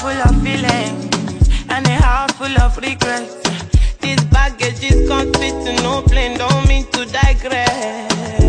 full of feelings and a heart full of regrets. This baggage is can't fit to no plane, don't mean to digress.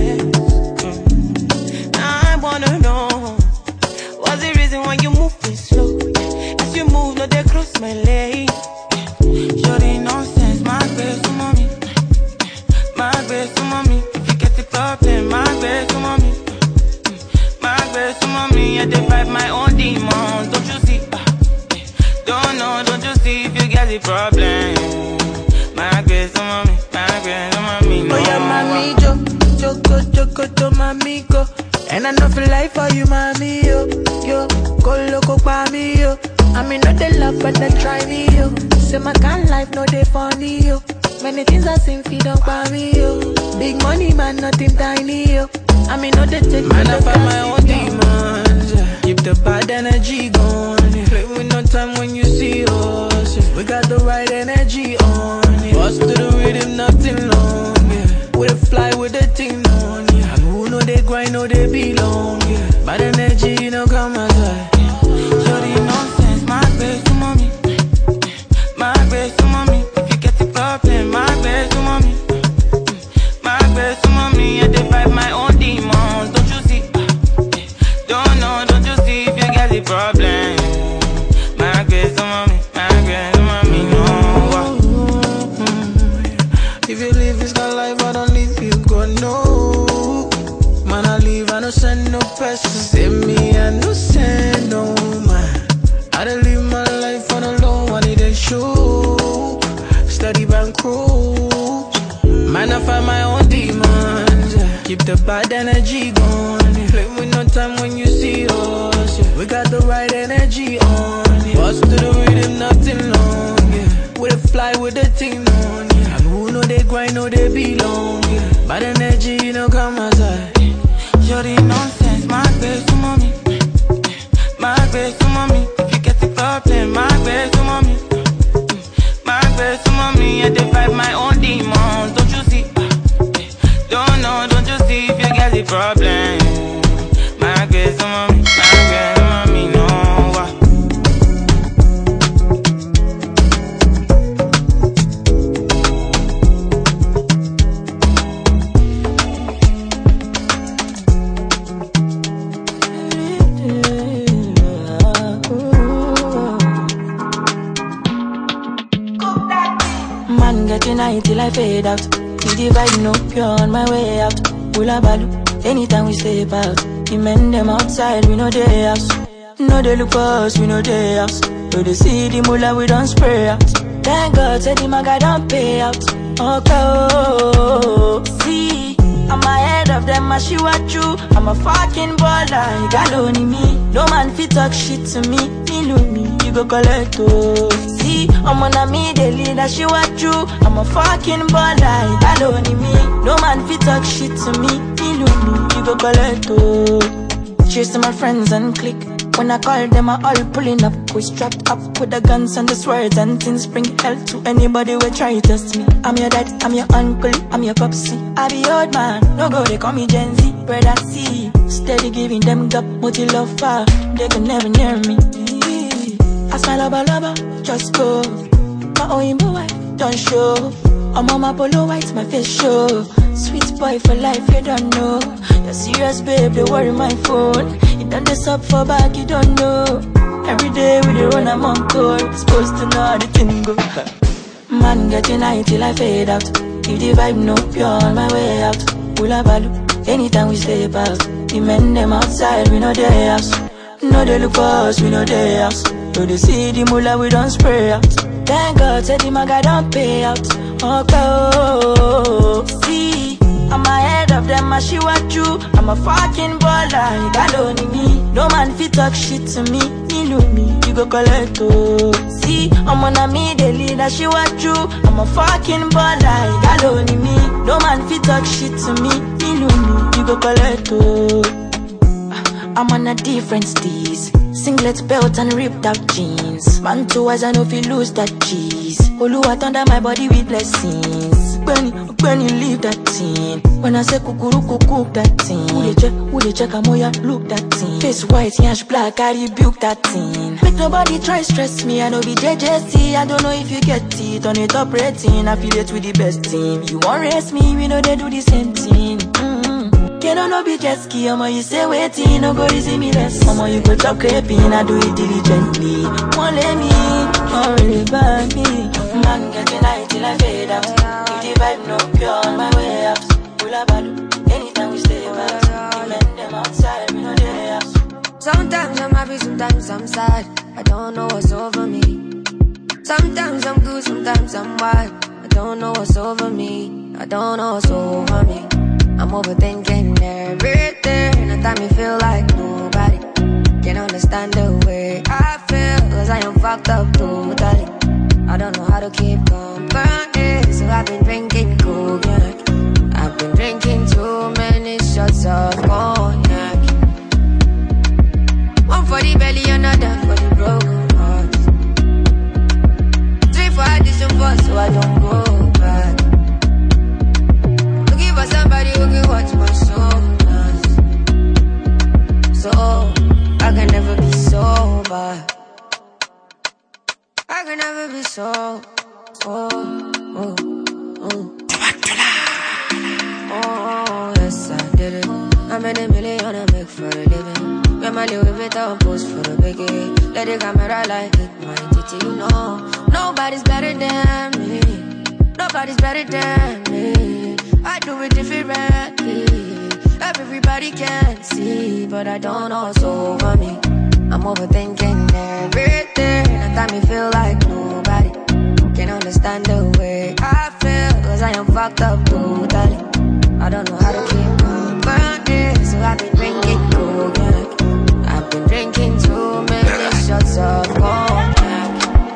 Now I wanna know, what's the reason why you moving slow? As you move, no they cross my lane. Shorty nonsense, my grace, mommy. My grace, mommy. If you get the problem, my grace, mommy. My grace, mommy. I divide my own demons, don't you see? Don't know, don't you see if you get the problem? My grace, mommy. My grace, mommy. No. Oh yeah, mami, Joko, to mami, go. And I know feel life for you, mami, yo. Go loco, mami, yo. I mean, not the love, but they try me, yo. Say my kind life, no they funny, yo. Many things I seen, feed up by me, yo. Big money, man, nothing tiny, yo. I mean, not the take man, I find my own demons, yeah. Keep the bad energy going, yeah. Play with no time when you see us, yeah. We got the right energy on, yeah. Bust to the rhythm, nothing long, yeah. We fly with the team on, yeah. And who know they grind, know they belong, yeah. Bad energy, you know, come outside. Shorty nonsense, my grace, mommy. My grace, mommy. If you get the problem, my grace, mommy. My grace, mommy. I divide my own demons, don't you see? Don't know, don't you see if you get the problem? My grace, mommy. My grace, mommy. No. If you live this kind of life, I don't leave you, go no. Man, I leave, I don't send no person. Send me, I no send no man. I don't live my life on a low, I need a show. Study bank cruise. Man, I find my own demons, yeah. Keep the bad energy going, yeah. Play with no time when you see us, yeah. We got the right energy on, yeah. Bust to the rhythm, nothing long, yeah. We fly with the team on, yeah. And who know they grind, know they belong, yeah. Bad energy, you know, come outside. Shorty nonsense, my grace, mommy. My grace, mommy. If you get the problem, my grace, mommy. My grace, mommy. I divide my own demons, don't you see? Don't know, don't you see if you get the problem? My grace, mommy. My grace, mommy. No. Man getting high till I fade out. We divide no pure on my way out. Hula balu, anytime we step out. The men them outside, we know they house. No they look for us, we know they house. No they see the mullah, we don't spray out. Thank God, said the maga don't pay out. Okay, see, I'm ahead of them, I see what you. I'm a fucking baller, you got only me. No man fit talk shit to me, me, you go collect, oh. See, I'm on a me, they lead, I see what you. I'm a fucking baller, you got only me. No man fit talk shit to me, you go collect, oh. Cheers to my friends and click. When I call them, I all pulling up. We strapped up with the guns and the swords and things. Bring hell to anybody who try to test me. I'm your dad, I'm your uncle, I'm your popsy. I be old man, no go, they call me Gen Z. Brother C, steady giving them gap, multi love far. They can never near me. I smile lover, just go. My own wife, don't show. I'm on my polo white, my face show. Sweet boy for life, you don't know. You're serious, babe, they worry my phone. You done this up for back, you don't know. Every day we dey run, I'm on call. Supposed to know how the thing go. Man getting high till I fade out. If the vibe no pure on my way out. Hula balu, anytime we step out. The men them outside, we know they house. No they look for us, we know they house. No they see the mullah, we don't spray out. Thank God, said the maga don't pay out. Okay, see, I'm ahead of them, I see what you. I'm a fucking baller, you got only me. No man fit talk shit to me, you go collect, oh. See, I'm on a me, they lead, I see what you. I'm a fucking baller, you got only me. No man fit talk shit to me, you go collect, oh. I'm on a different steez. Singlet belt and ripped out jeans. Man too as I know if you lose that cheese. Oluwa under my body with blessings. Benny, leave that thing. When I say kukuruku, cook that thing. Who they check, amoya, look that thing. Face white, yash black, I rebuke that thing. Make nobody try stress me, I know be JJC. I don't know if you get it, on a top rating. Affiliate with the best team. You won't race me, we know they do the same thing. Can I no be jet ski, you say waiting, no go easy me less. You go chop creping, I do it diligently. Won't let me, hurry by me. Man getting high till I fade out. If the vibe no pure on my way out. Pull up, anytime we stay back. The men them outside, we know they have. Sometimes I'm happy, sometimes I'm sad. I don't know what's over me. Sometimes I'm good, sometimes I'm wild. I don't know what's over me. I don't know what's over me. I'm overthinking everything. At time me feel like nobody can understand the way I feel. Cause I am fucked up totally. I don't know how to keep company. So I've been drinking cognac. I've been drinking too many shots of cognac. One for the belly, another for the broken heart. 3 for addition 4 so I don't go back. Looking for somebody who can watch my shoulders. So I can never be sober. I can never be so. Oh, yes, I did it. I made $1 million I make for a living. Get my Louis Vuitton post for the biggie. Let the camera like it, my titty, you know. Nobody's better than me. Nobody's better than me. I do it differently. Everybody can see, but I don't know what's over me. I'm overthinking everything. At time me feel like nobody can understand the way I feel. Cause I am fucked up totally. I don't know how to keep company. So I've been drinking cognac. I've been drinking too many shots of cognac.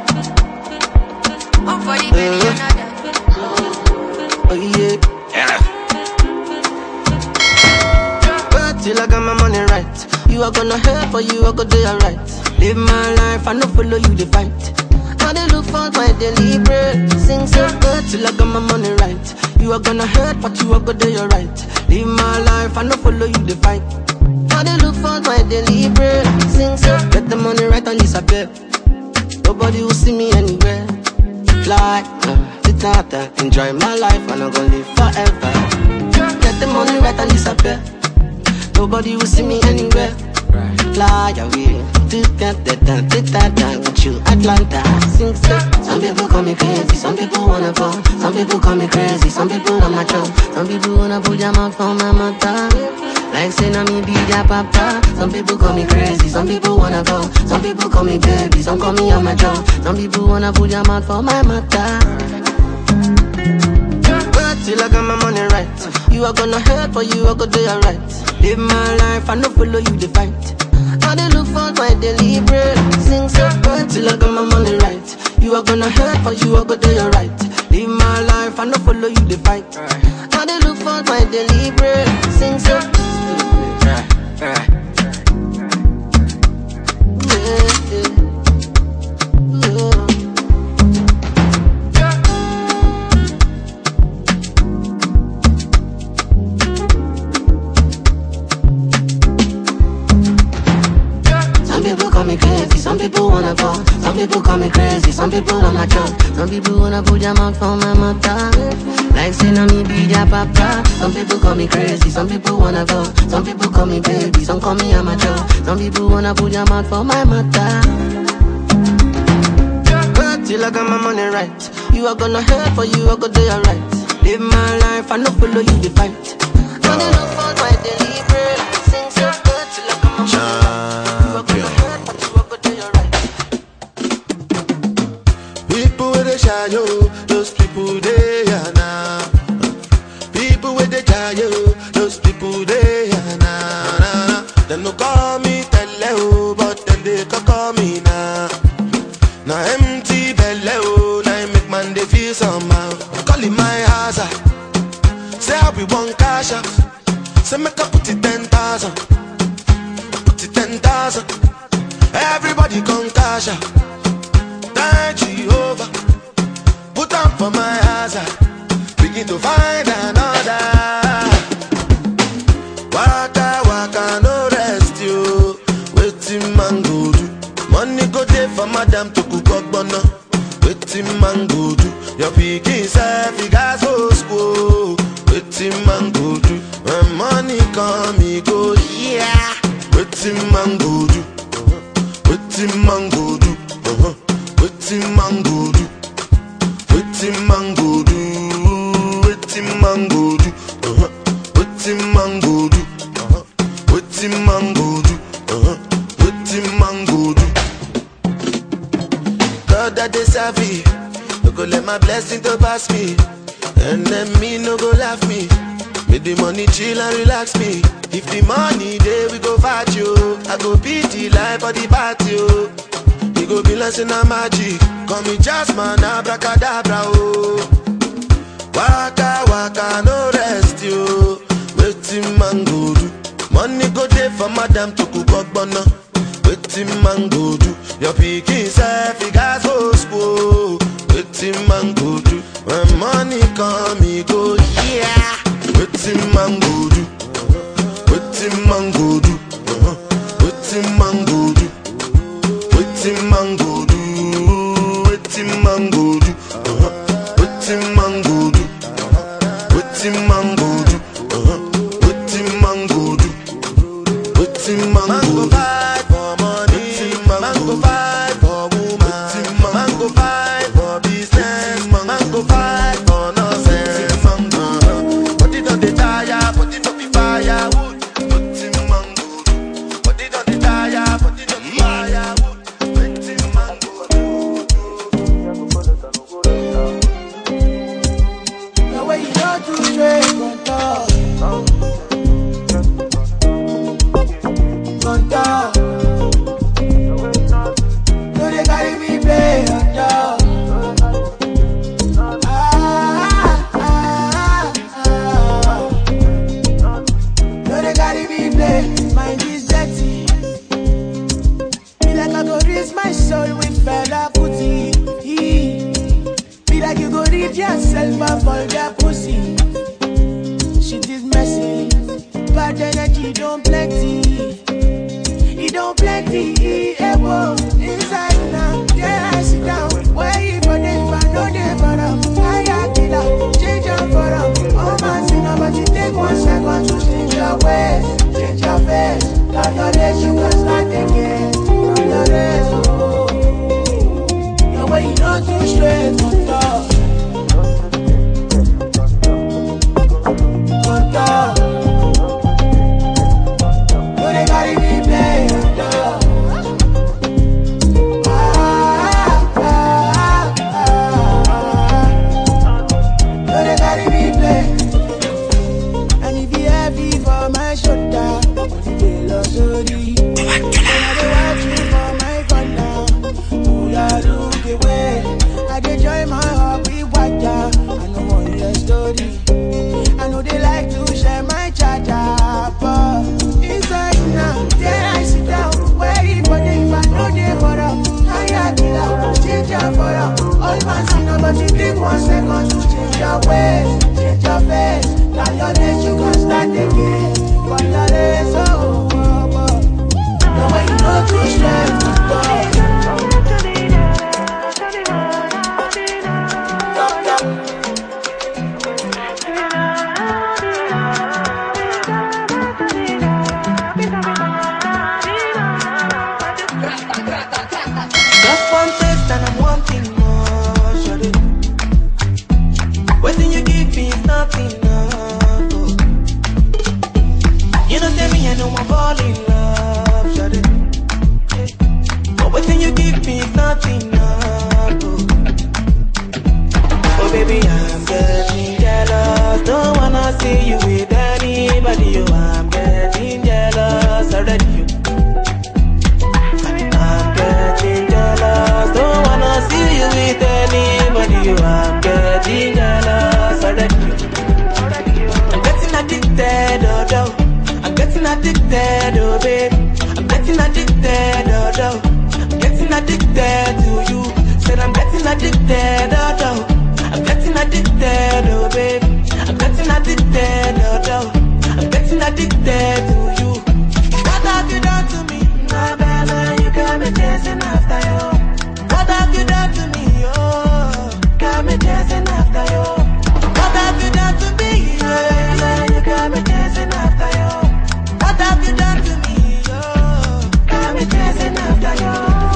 One for the belly, another. Oh yeah. But till I got my money right, you are gonna help or you are gonna do alright. Live my life, I no follow you the fight. Now they look for my daily bread. Sing so good till I got my money right. You are gonna hurt, but you are gonna do alright. Live my life, I no follow you the fight. Now they look for my daily bread. Sing so, get the money right and disappear. Nobody will see me anywhere. Fly, enjoy my life, I'm not gonna live forever. Get the money right and disappear. Nobody will see me anywhere. Fly away, with you, Atlanta. Sing so. Some people call me crazy, some people wanna fall. Some people call me crazy, some people on my job. Some people wanna put their mouth on my mother. Like say na me be their papa. Some people call me crazy, some people wanna go. Some people call me baby, some call me on my job. Some people wanna put their mouth for my mother. But till I got my money right, you are gonna help or you are gonna do alright. Live my life, I no follow you the fight. Now they look for my daily bread. Sing so good till I got my money right. You are gonna help or you are gonna do alright. Live my life, I no follow you the fight. Now they look for my daily bread. Sing so yeah. Some people call me crazy, some people wanna go. Some people call me crazy, some people on my job. Some people wanna put their mouth on my mother. Like say na me be their papa. Some people call me crazy, some people wanna go. Some people call me baby, some call me amateur. Some people wanna put their mouth for my mother. But till I got my money right, you are gonna help or you are gonna do alright. Live my life, I no follow you the fight. Now they look for my daily bread. Sing so good till I got my money right. You are gonna help or you are gonna do alright. People with a shadow, those people they are now. People with the shadow, those people they are now. They no call me Teleo, but then they can call me now. Now empty belly, oh, now make man they feel somehow. Calling my house, say I be one cash up. Say make I put it 10,000, put it 10,000. Everybody come cash up. Thank Jehovah, put on for my house. need to find another. Waka waka no rest you. Waiting man go do. Money go there for madam to cook up bono. Waiting man go do. Your pikin self, you got so school. Waiting man go do. When money come, he go, yeah. Waiting man go do. Waiting man go do. Waiting man go do. Waiting man go do. Waiting man go do. Waiting man go do. Waiting man go do. Waiting man go do. God that they serve me. No go let my blessing to pass me. And then me no go laugh me. Make the money chill and relax me. If the money there we go fight you. I go beat the life of the party. We go be like a magic. Call me Jasmine abracadabra oh. Waka waka no rest you. Waiting man go do. Money go there for madam to cook up bono. Waiting man go do. Your pikin self he got so spoil. Waiting man go do. When money come he go yeah. Waiting man go do. Waiting man go do. Waiting man go do. Waiting man go do. Waiting man go do. Waiting man go do. Waiting man go do. Waiting man go do. Waiting man go fight for money. Man go fight for woman. Man go fight for business. Man go fight for nonsense. But it don't tire. But it don't be firewood. Waiting man go do. But it don't tire. But it don't be firewood. Waiting man go do. The way you go too straight, contour. Contour. No, they carry me play on top. No, they carry me play. Mind is dirty. Be like I go raise my soul with Fela Kuti. Be like you go read yourself and fall their pussy. Shit is messy. Bad energy don't plenty. It don't plenty. Whoa. Inside now, yeah I sit down. Where you for them, but no day for them. I got killer, change your for them. Oh man, see now, but you take 1 second to change your ways, change your face. Love your days, you can start again. Love your days, oh. The way you know too straight on top. On top. No, they carry me play on top. No, they carry me play. And if you heavy for my shoulder, they lost sorry. And I dey watch you for my corner. Oh, yeah, look away. I dey join my heart with water. I know one your story. I know they like to share my charger, but inside now, there I sit down. Waiting for them, if I know they for them. I got killer, change your for them. All man see now, but you take 1 second to change your ways, change your face. Now your days you can start again. For your days, oh, oh, oh. The way you know too straight, oh. Just one taste and I'm wanting more, shawty. Waiting you give me is not enough, oh. You know tell me I know I'm falling in love, shawty. But waiting you give me is not enough, oh. Oh baby I'm getting jealous. Don't wanna see you with anybody, oh I'm getting jealous already, you. Don't wanna see you with anybody, you. I'm getting jealous already. I'm getting addicted, oh, oh. I'm getting addicted, oh, babe. I'm getting addicted, oh, oh. I'm getting addicted to you. Said I'm getting addicted, oh, oh. I'm getting addicted, oh baby. I'm getting addicted, oh, oh. I'm getting addicted to you. What have you done to me? My baby, you got me chasing after you. What have you done to me, oh? Got me chasing after you. What have you done to me, yeah? You got me chasing after you. What have you done to me, oh? Got me chasing after you.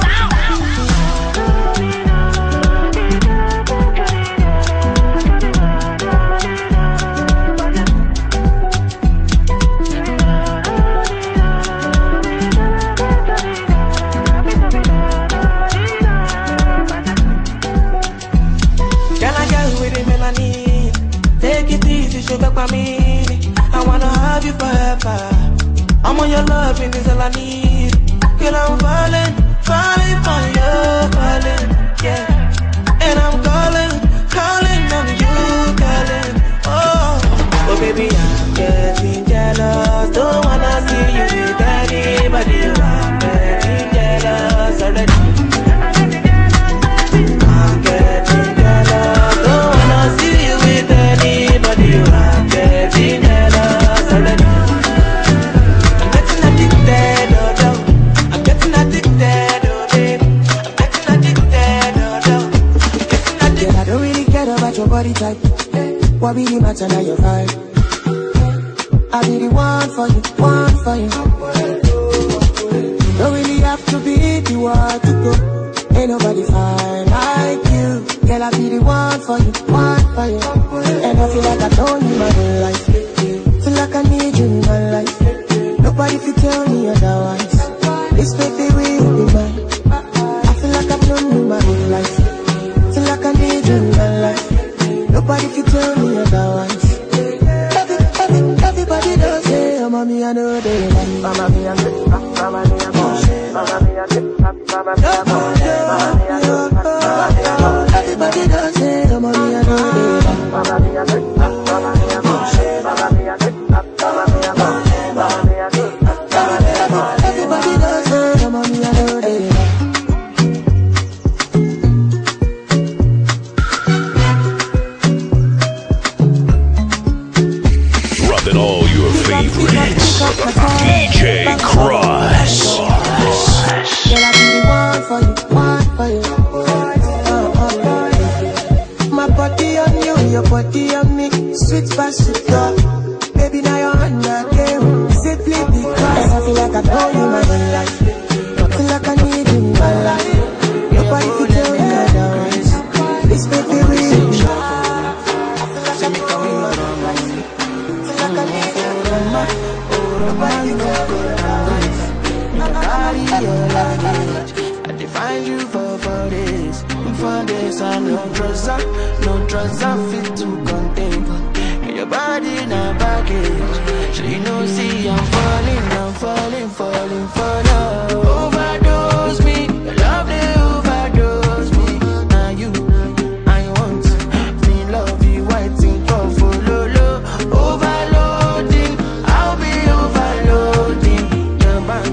I wanna have you forever. I'm on your love and it's all I need. Girl, I'm falling for you, falling, yeah. And I'm calling on you, calling. Oh baby, I'm getting jealous. Don't wanna see you with anybody. I'm getting jealous already. I'm getting jealous. Don't wanna see you with anybody. I'm getting jealous already. I'm getting addicted, oh no. I'm getting addicted, oh baby. I'm getting addicted, oh no. Girl, I don't really care about your body type. What really matter now your vibe. I be the one for you, one for you. Don't really have to be the one to go. Ain't nobody fine like you. Girl, I be the one for you, one for you. And I feel like I don't need my whole life. Feel like I need you in my life. Nobody can tell me otherwise. This baby will be mine. I feel like I've known you my whole life. Feel like I need you in my life. Nobody can tell me otherwise. Everybody does say, oh mommy, I know they like mama, me and mama, me and mama, me and everybody does say, oh mommy, I know they like mama, me and mama, me and mama, me and everybody does say, oh mommy, I know they like. Dropping all your favorites. DJ Cross. Girl, I be the one for you, one for you. My body on you, your body on me. Sweet passion, baby, now you're on the game. Simply because I feel like I know you my whole life. I feel like I need you in my life. Nobody could tell me otherwise. This baby will be I feel like I know you my whole life. I feel like I need you in my life. Nobody could tell me otherwise. I define you for this. For this, I no trust, I fit to contain. Your body in a package. So you know, see, I'm falling for love. Overdose me, your love they overdose me. Now you, I want me love you, waiting for follow. Overloading, I'll be overloading your bank.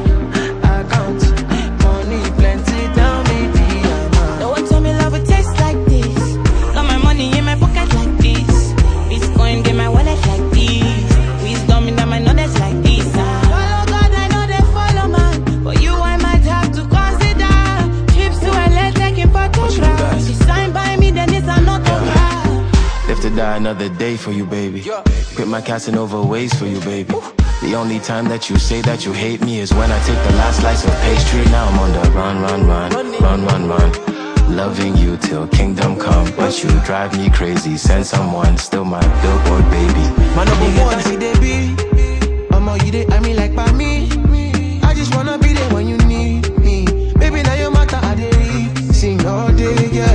Die another day for you, baby. Quit my Casanova ways for you, baby. The only time that you say that you hate me is when I take the last slice of pastry. Now I'm on the run. Loving you till kingdom come, but you drive me crazy. Send someone, still my billboard baby. My number one, see they be. You they, I mean like by me. I just wanna be there when you need me. Baby, now your matter, I dey sing all day, yeah.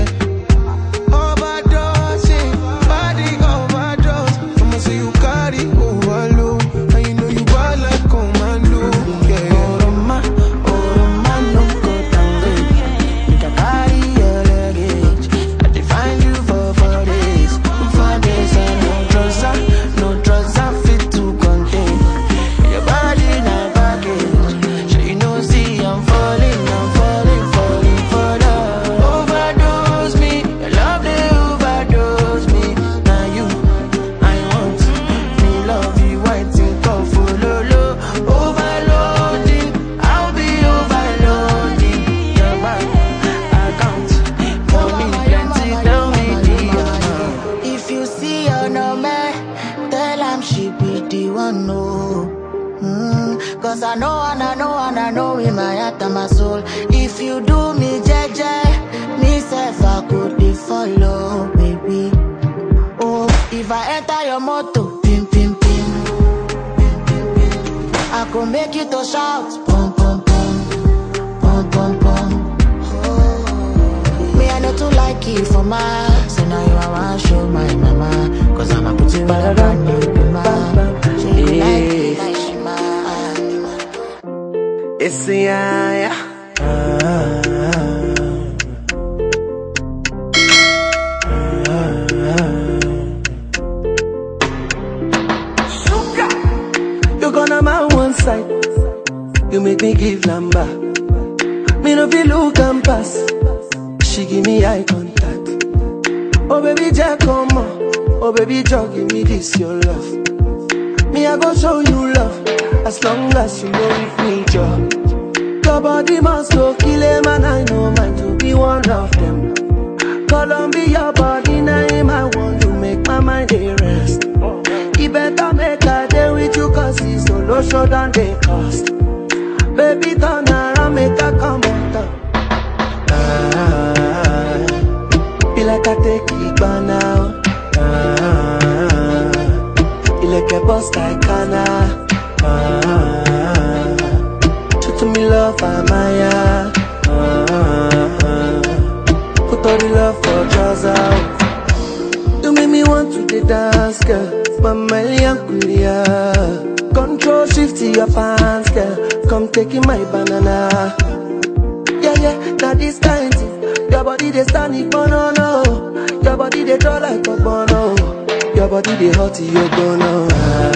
No drugs I fit to contain. Your body now Cause I know in my heart and my soul. If you do me jeje, me self I could be follow, baby. Oh, if I enter your motor, pim pim pim, I could make you to shout, pum pum pum, pum pum pum. Oh, me I know too like you for my, so now you I want to show my mama. Cause I'ma put you in a brand new bima. She like me like she mine. It's the yeah. You're gonna my one side. You make me give number. Me no feel look and pass. She give me eye contact. Oh baby Jack, come on. Oh baby Jack, give me this your love. Me I go show you love. As long as you know with me, Joe. Your body must go kill him, and I know mine to be one of them. Columbia body name, I want to make my mind a rest. You better make a day with you, cause it's so low show than they cost. Baby turn around, make a come out. Feel like I take it by now. You like a boss like Kana. To me love, Amaya. Put all the love for trousers. You make me want to the dance, girl. Mama Liankulia. Control shift to your pants, girl. Come taking my banana. Yeah, now this kind thing. Your body they stand it, no. Your body they draw like a bono. Your body they hot, you gonna.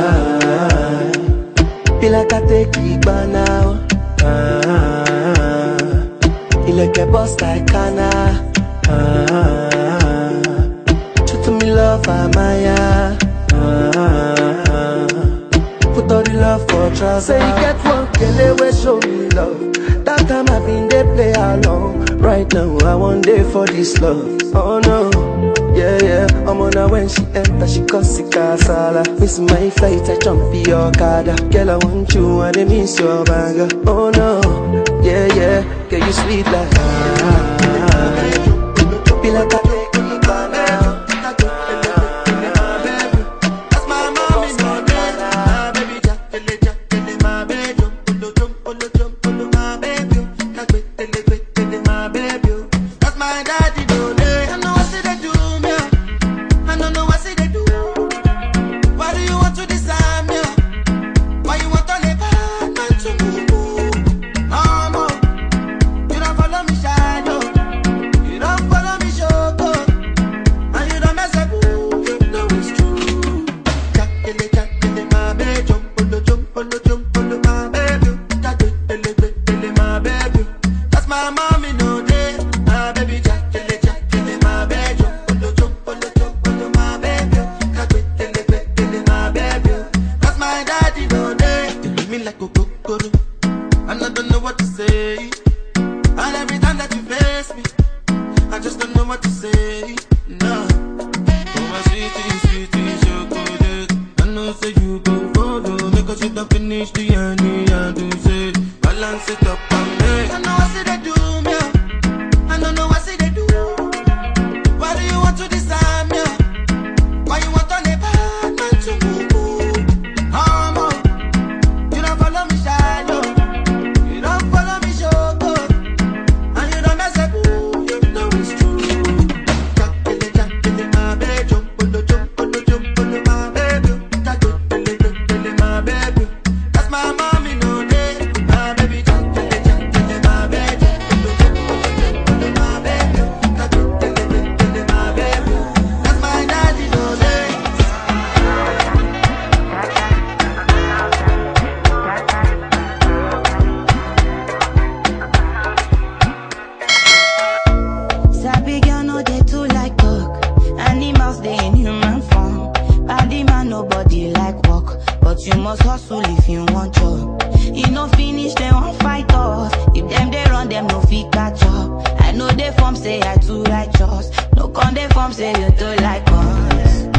Feel like I take it by now. You like a boss like Kana. To me love, Amaya. Put all the love for trust. Say you get one, girl, they show me love. That time I've been there play along. Right now I want day for this love. Oh no, yeah. I'm on her when she enter, she cause it casala. Miss my flight, I jump in your car. Girl, I want you and I miss your banger. Oh no, yeah. Girl, you sweet like be like a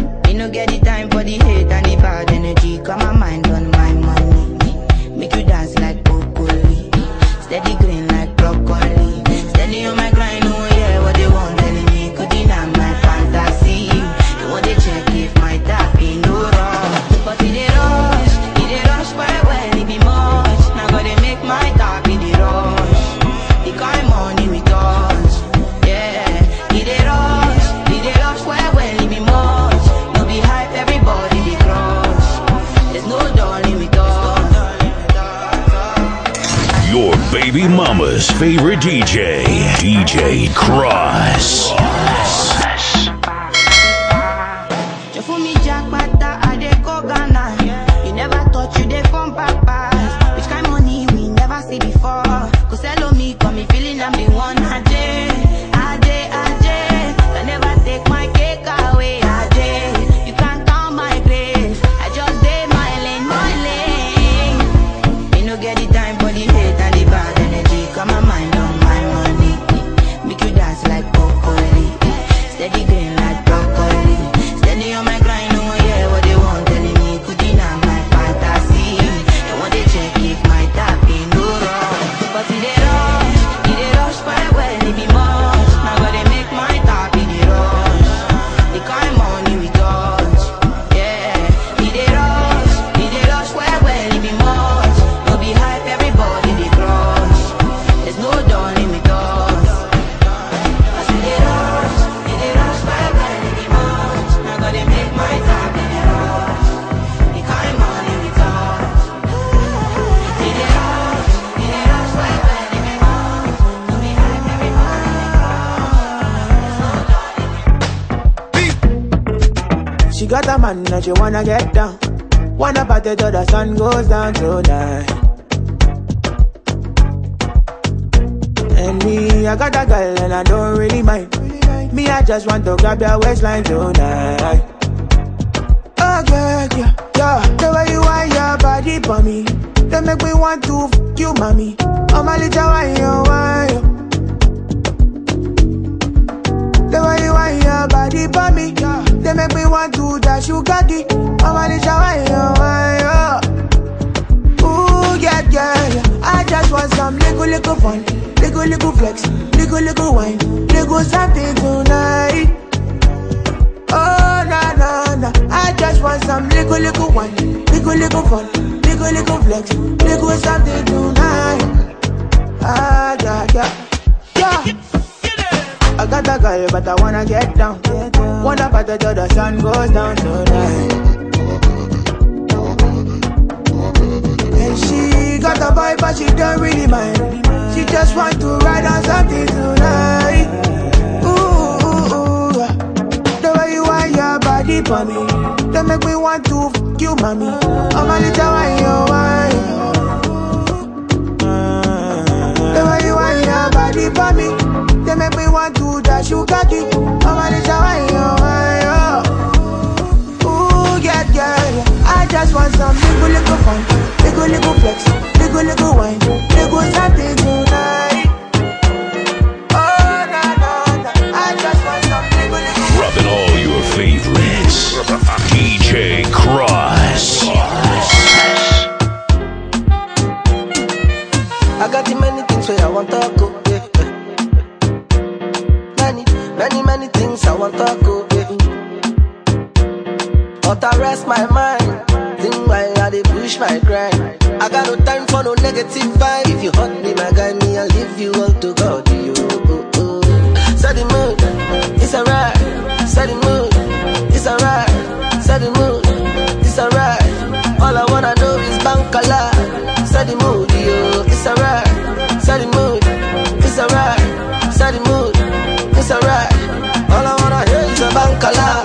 get the time for the hate and the bad energy. Got my mind on my money. Make you dance baby mama's favorite DJ, DJ Cross. You never thought you dey come back fast. Which kind of money we never see before? Cause hello me, got me feeling I'm the one. I never take my cake away. You can't count my grace. I just did my lane. You no get the time for the hate and the bad energy. Got my mind on my money. Make you dance like broccoli. Steady green like broccoli. Steady on my grind, no one hear what they want telling me. Could deny my fantasy. They want to check if my tap in no wrong. But it rush quite well, it be much. Now gotta make my tap in the rush. The kind money we touch, yeah. It rush quite well, it be much. No be hype, everybody they crush. There's no dawn in me thoughts. But it rush quite well, it be much. Now gotta make my tap in the rush. The kind money we touch. It rush quite well, it be much. No be hype, everybody they crush. She got a man and she wanna get down. Wanna party till the sun goes down tonight. And me, I got a girl and I don't really mind. Me, I just want to grab your waistline tonight. Oh yeah. The way you want your body for me, they make me want to f you, mommy. I'm a little wine. The way you want your body for me, they make me want to dash you cocky. I'm a little wine. Ooh, yeah. I just want some little fun, little flex, little wine, little something tonight. Oh, nah. I just want some little wine, little fun, little flex, little something tonight. Ah, yeah. I got a girl, but I wanna get down. Wanna party till the sun goes down tonight. And she got a boy, but she don't really mind. She just want to ride on something tonight. Ooh. The way you want your body for me, they make me want to f you, mommy. I'm a little wine. The way you want your body for me, they make me want to dash you cocky. I'm a little wine. Ooh, yeah. I just want some little fun, little flex, little wine, little something tonight. Oh, nah. I just want some little Rubbing all your favorites. DJ Cross. I got the many things where I want to go. Many things I want to go. But I rest my mind. Think while I dey push my grind. I got no time for no negative vibe. If you hurt me, my guy, me, I'll leave you all to God. Set the mood, it's alright. Set the mood, it's alright. Set the mood, it's alright. All I wanna know is Bankala. Set the mood, it's alright. Set the mood, it's alright. Set the mood, it's alright. All I wanna hear is a Bankala.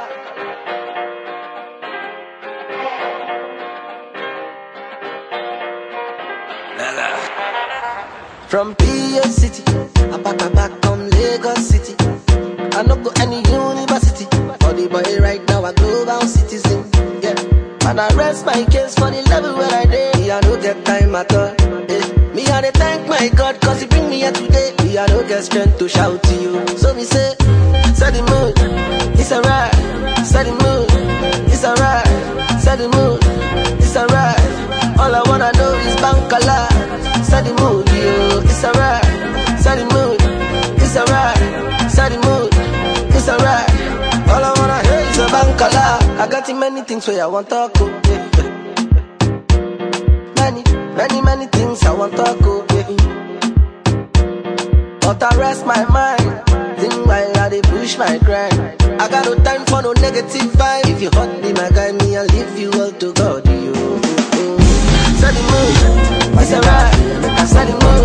From PA City, I back from Lagos City. I no go any university. For the boy right now, a global citizen. Yeah, and I rest my case for the level where I did. Me, I no get time at all. Me, I dey thank my God, cause he bring me here today. Me, I no get strength to shout to you. So me say, set the mood, it's alright. Set the mood, it's alright. Set the mood, it's alright. All I wanna know is Bankala. Set the mood, it's alright. Set the mood, it's alright. Set the mood, it's alright. All I wanna hear is a Bankala. I got many things where I want to go. Many things I want to go. But I rest my mind. Think while I dey push my grind. I got no time for no negative vibe. If you hurt me, my guy, me, I'll leave you all to God. Set the mood, it's alright. Set the mood.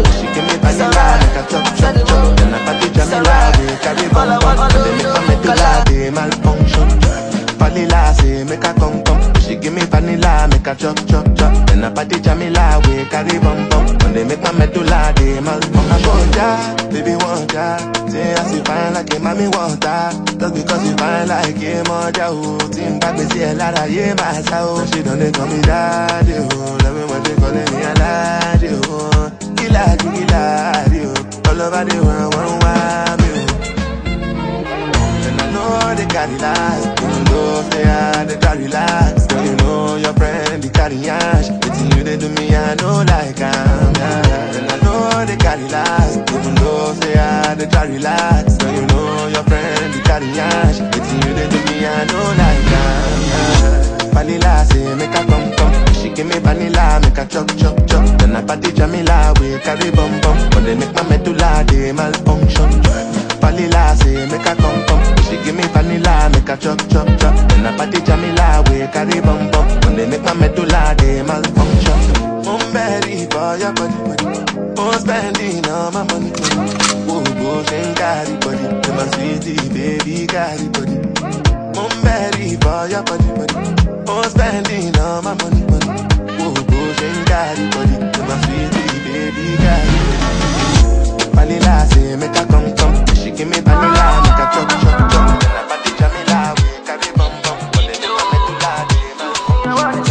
they malfunction. Vanilla say make a come. She give me vanilla, make a chop. Then I party Jamila, we carry bum. When they make my medulla, they malfunction. Want ya, baby want ya. Say I see fine like a mommy want that. Just because you fine like a moja, oh. Team back me see a lot of yeah, my soul. She don't they call me daddy, oh. Love me when they calling me a laddie, oh. Gila, oh. All over the world, one me, oh. And I know they carry last. Even though they are, they try relax. Girl, you know your friend, they carry ash. Between you, they do me, I know like I'm, yeah. And I know they carry last. Even though they are, they try relax. Girl, you know your friend, they carry ash. Between you, they do me, I know like I'm, yeah. Vanilla say, make a come. She give me vanilla, make a chop. Then I party Jamila, we carry bum. When they make my medulla, they malfunction. Vanilla say, make a come. She give me vanilla, make a chop. Then I party Jamila, we carry bum. When they make my medulla, they malfunction. I'm ready for your body. I'm spending all my money. Oh, go and carry body. To my sweetie, baby, carry body. I'm ready for your body. I'm spending all my money. Oh, go and carry body. To my sweetie, baby, carry body. Vanilla say, make a come. She give me vanilla, make a chop. Then I party Jamila, we carry bum. When they make my medulla, they malfunction.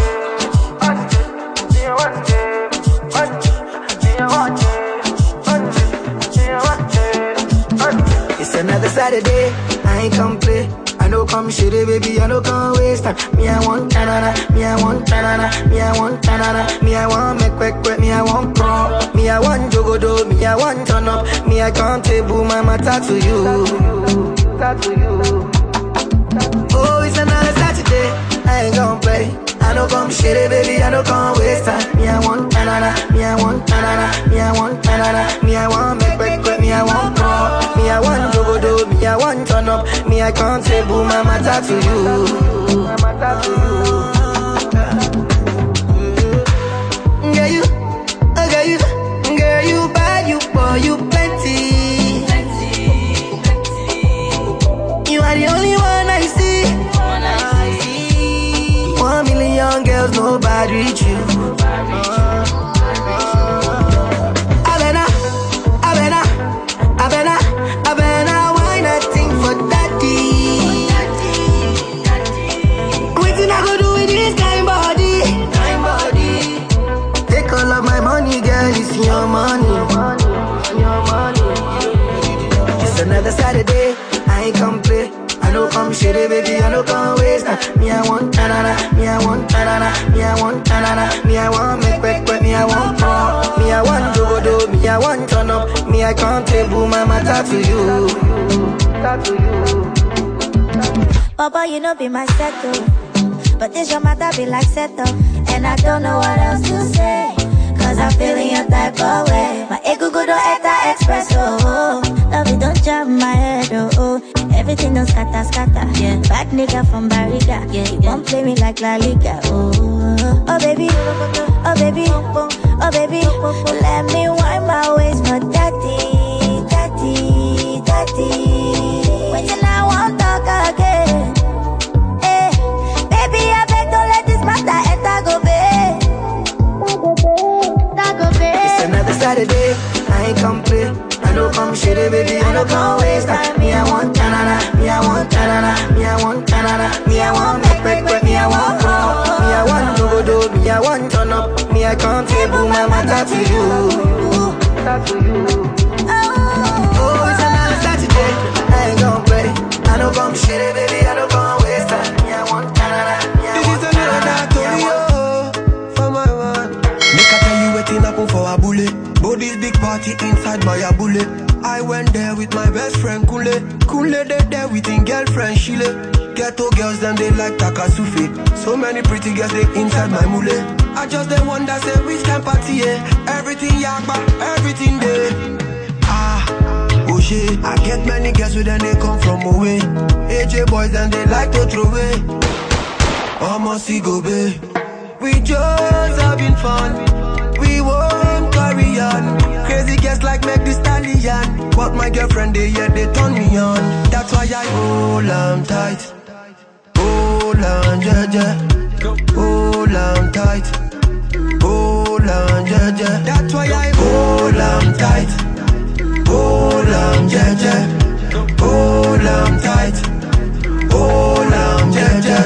It's another Saturday, I ain't come play. I know come shitty, baby, I know come waste time. Me, I want tanana, me, I want tanana, me, I want tanana, me, I want make quick, me, I want pro, me, I want jogodo, me, I want turn up, me, I can't table my matter to you. Oh, it's another Saturday, I ain't gon' play. I know come shitty, baby, I know come waste time. Me, I want tanana, me, I want tanana, me, I want tanana, me, I want make quick, me, I want pro, me, I want jogodo, me, I want turn up, me, I can't table my matter to you. My matter to you. Girl, you bad, you poor, you plenty. You are the only one I see. 1 million girls, nobody reach you. I better, why not think for daddy? Waiting, I go do with this kind body. Take all of my money, girl, it's your money. It's another Saturday, I ain't come play. I know come shitty, baby, I know come waste time. Me, I want tanana, me, I want tanana, me, I want tanana, me, I want make quick, me, I want pro, me, I want jogodo, me, I want turn up, me, I can't table my matter to you. Papa, you know be my settle, but this your matter be like settle, and I don't know what else to say, cause I'm feeling your type of way. My ego go to Eta Express, oh, love it don't jam my head, oh. Everything don't scatter, yeah. Bad nigga from Barriga, yeah. You won't play me like La Liga, oh. Oh baby, oh baby, oh baby, let me wind my waist for daddy. Wait till I won't talk again. Hey, baby, I beg don't let this matter enter go bed. It's another Saturday, I ain't come play. I know come shitty, baby, I know come waste time. Me, I want tanana, me, I want tanana, me, I want tanana, me, I want make quick, me, I want pro, me, I want jogodo, me, I want turn up, me, I can't table my matter to you. Oh, it's another Saturday, I ain't gon' play. I know come shitty, baby, I know come waste time. Me, I want tanana, me, I want tanana, for my one. Make I tell you waiting happen for a bullet. But this big party inside my bullet. I went there with my best friend Kule. Kule they there with his girlfriend Shile. Ghetto girls them they like Takasufi. So many pretty girls they inside my mule. I just the one that say which can party, yeah. Everything yakba, everything there. Oh shit, I get many girls with them they come from away. AJ boys and they like to throw away. Almost go babe. We just having fun. We won't carry on. Crazy girls like Meg Thee Stallion. But my girlfriend they turn me on. That's why why I hold on tight. Hold on, Jaja. Hold on tight. Hold on, Jaja. That's why I hold on tight. Hold on, Jaja. Hold on tight. Hold on, Jaja.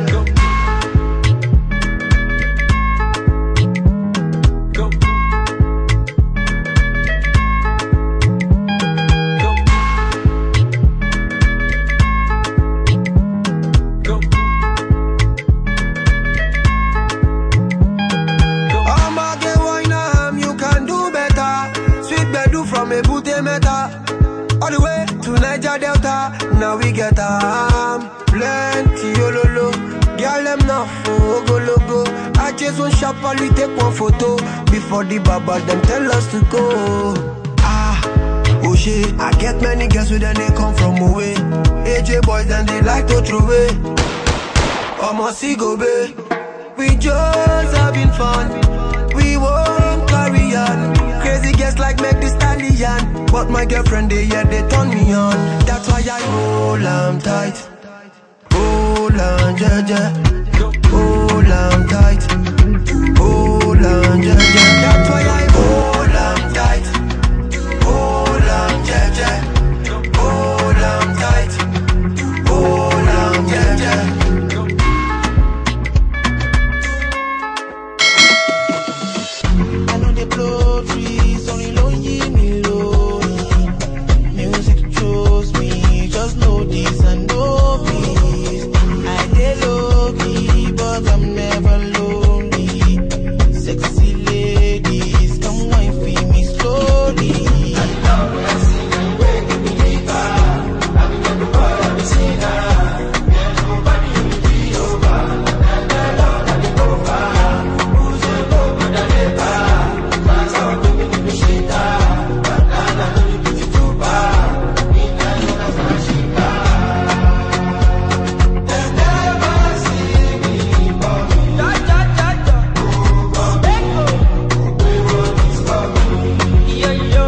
All the way to Niger Delta, now we get plenty ololo. Girl, them not for go logo. I just want shop and we take one photo before the baba them tell us to go. Oh shit, I get many girls with them they come from away. AJ boys and they like to throw away. Almost see go babe. We just having fun. We won't carry on. Crazy girls like make this stallion. But my girlfriend they turn me on. That's why I hold on tight. Hold on, Jaja. Hold on tight. Hold on, Jaja. That's why I hold on tight. Hold on, Jaja. Hold on tight. Hold on, Jaja. I know they blow trees, only lonely me lonely. Music chose me, just know this and know peace. I dey low key, but I'm never lonely. Sexy ladies, come wine for me slowly. I know I see the way you believe her. I mean, everybody I've seen her. Yeah, nobody will be over. And the Lord and the over. Who's your over the labor? That's how I'm doing the machine. But now I'm doing the beautiful bar. Me and you, that's my sheep. They never see me for me. We won't be stopping. They never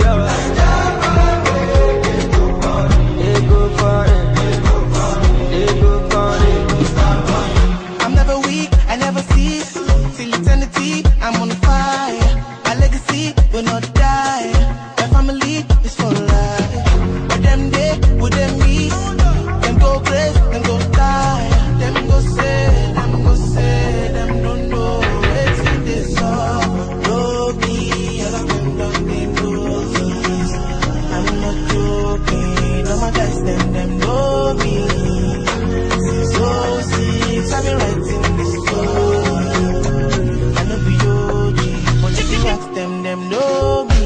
I'm never weak, I never cease. Till eternity, I'm on fire. My legacy will not die. My family is for life. But them day, with them me. Them go crazy, them go die. Them go say, them don't know. It's in this song. Low key, all of them don't need roses. I'm not joking. All my guys, them know me. So six, I've been writing this song. I know be OG, but if you ask them know me.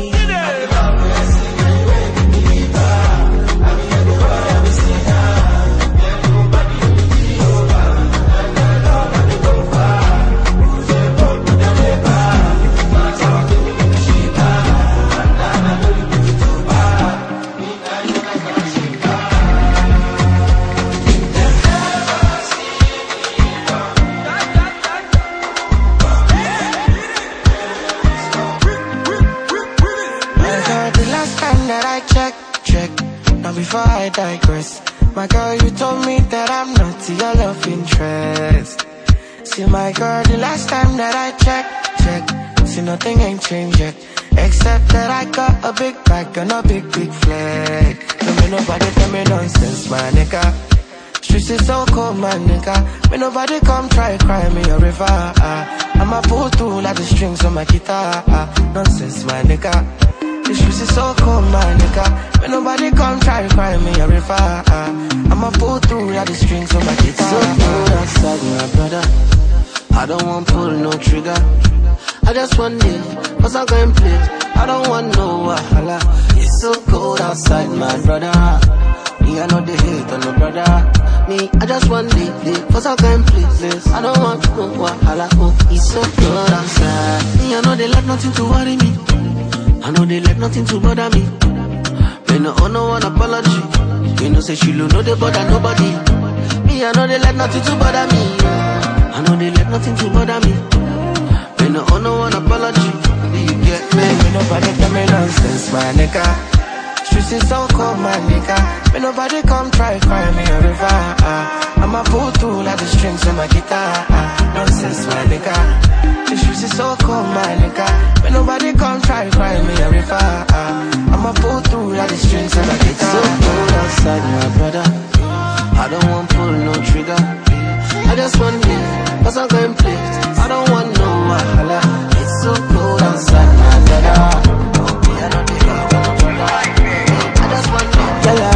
The last time that I check. Now before I digress, my girl, you told me that I'm not your love interest. See my girl, the last time that I check. See nothing ain't changed yet, except that I got a big bag and a big flag. Don't me nobody tell me nonsense, my nigga. Streets is so cold, my nigga. Me nobody come try cry me a river. I'ma pull through like the strings on my guitar. Nonsense, my nigga. The streets is so cold, my nigga. When nobody come try to cry me a river. I'ma pull through like the strings on my guitar. So cold outside, my brother. I don't want pull no trigger. I just want it, cause I'm going play. I don't want no wahala. It's so cold outside, my brother. Me, I know the hate on no brother. Me, I just want it, cause I'm going play. I don't want no wahala. Oh, it's so cold outside. Me, I know they like nothing to worry me. I know they like nothing to bother me. Me no owe no one apology. You know say she know they bother nobody. Me I know they like nothing to bother me. I know they like nothing to bother me. Me no owe no one apology. You get me? Me nobody tell me nonsense, my nigga. Streets is so cold, my nigga. When nobody come try cry me a river. I'ma pull through like the strings on my guitar. Nonsense, my nigga. This shit is so cold, my nigga. When nobody come try cry me a river. I'ma pull through like the strings on my guitar. So cold outside, my brother. I don't want pull no trigger. I just want you, cause I'm going places. I don't want no mahala. It's so cold outside, my brother. I just want you,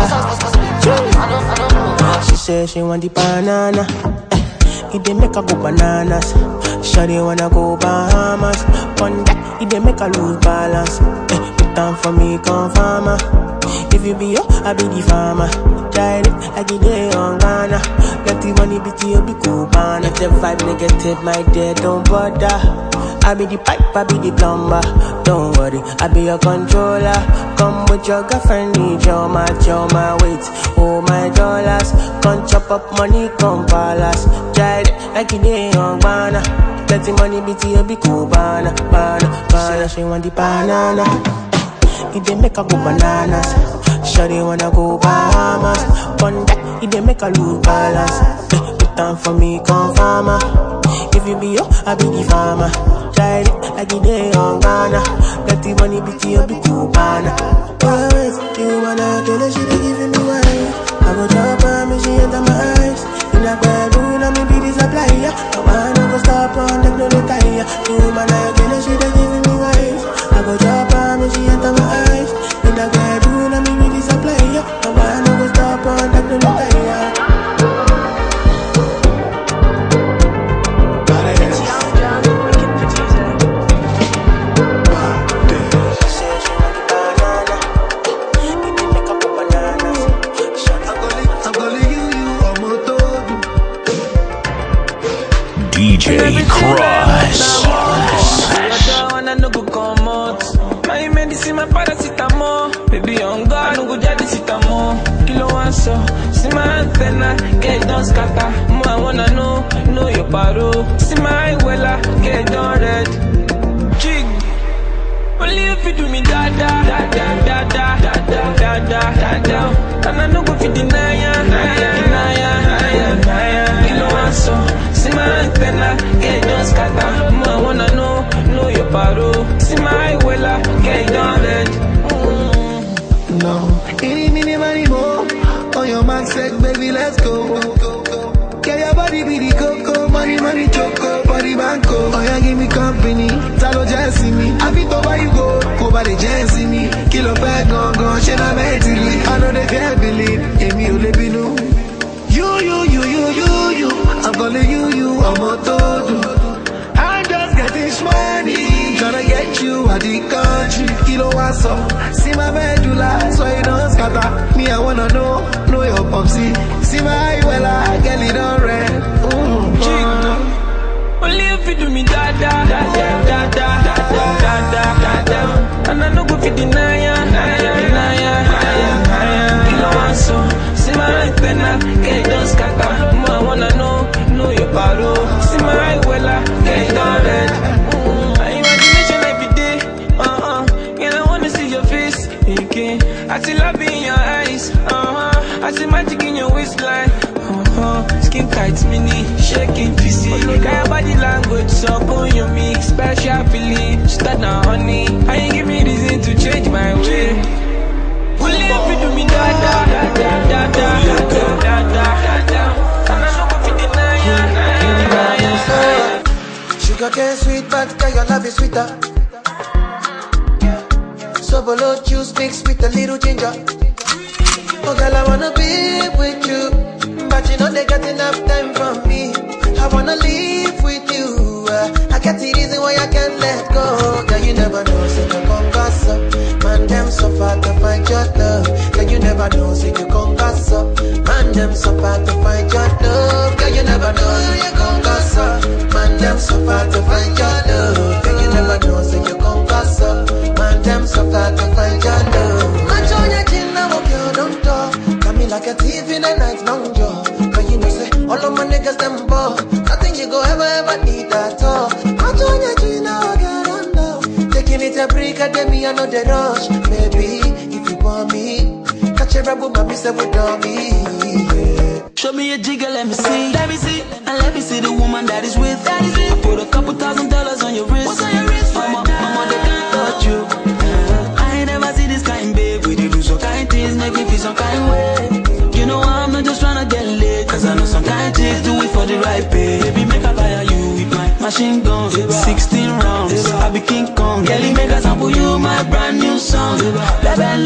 She say she want the banana. It dey make her go bananas. Shawty wanna go Bahamas. One that it dey make her lose balance. Put down for me, come farmer. If you be yo, I be the farmer. Tried it like it dey on Ghana. Let the money be to you, be cool, man. If the vibe negative, my dear, don't bother. I be the pipe, I be the plumber. Don't worry, I be your controller. Come with your girlfriend, need your match, your my weight, oh my dollars. Come chop up money, come palace. Tried it like it dey on Ghana. Let the money be to you, be cool, banana, banana. She want the banana. It dey make her go bananas. Shawty wanna go Bahamas. One that it dey make her lose balance. Put down for me, come farmer. If you be yo, I be the farmer. Tried it like it dey on Ghana. Let the money be to you, be cool, banana. Always, you wanna kill her, she be giving me wine. I go drop her, me she enter my eyes. In a bedroom, I me be the supplier. No man no go stop on them, no retire. You wanna kill her, she be giving me wine. I go drop her, me she enter my eyes. In a bedroom, I me be the supplier. No man no go stop on them, no retire. DJ Cross. My medicine, my paracetamol. Baby, on God, no go jadi sitamo. Kilo answer, see my antenna, get don't scatter. More I wanna know your paro. See my wella, get done red. Jig, only if you do me da da da da da da da da da da da. And I no go fit deny ya. Kilo answer, see my antenna, get don't scatter. More I wanna know your paro. See my wella, get done red. No, any minute, money more. On your mark, said, baby, let's go. Get your body be the coco, money, choco, body banco. Oh, yeah, give me company, talo just see me. I be over you go by the just see me. Kilo bag, gone, shit, I'm mentally. I know they can't believe, in me, you live in you. I'm calling you, I'm a todo. I'm just getting money, tryna get you out the country. Kilo what's up, see my medulla, so you don't scatter. Me, I wanna know your popsy. See my wella, get it on red. Only if you do me da da da da da da da da da da. And I no go fit deny ya. Kilo what's up, see my antenna, get don't scatter. More I wanna know your paro. See my wella, get it on red. I see love in your eyes, I see magic in your waistline, skin tight, mini, shaking, PC. Got your body language, so on your mix, special feeling, start now, honey. I ain't give me reason to change my way. Only if you do me da da da da da da da da da. And I know if you deny ya. Sugar cane sweet, but your love is sweeter. Sobolo juice mixed with a little ginger. Oh girl, I wanna be with you, but you know they got enough time for me. I wanna live with you. I got the reason why I can't let go. Girl, you never know, say you come gas up. Man, them so far to find your love. Girl, you never know, say you come gas up. Man, them so far to find your love. Girl, you never know, you come gas up. Man, them so far to find your love. Girl, you never know, say you come gas up. Man, them so far to find your love. Man, show your chin, now okay, don't talk. Got me like a thief in the night, long jaw. But you know, say, all of my niggas, them ball. Nothing you go ever need at all. Man, show your chin, now okay, don't talk. Taking it a break, I me, I know the rush. Baby, if you want me, catch Show me a jigger, let me see. Let me see. And let me see the woman that is with. I put a couple $1,000 on your wrist. What's on your wrist? Mama, they can't touch you. I ain't never see this kind, babe. We do some kind things, make me feel some kind way. You know I'm not just tryna get laid, cause I know some kind chicks do it for the right pay. Baby, make I fire you with my machine guns. 16 rounds, I be King Kong. Girl, make a sample you my brand new song. Baby,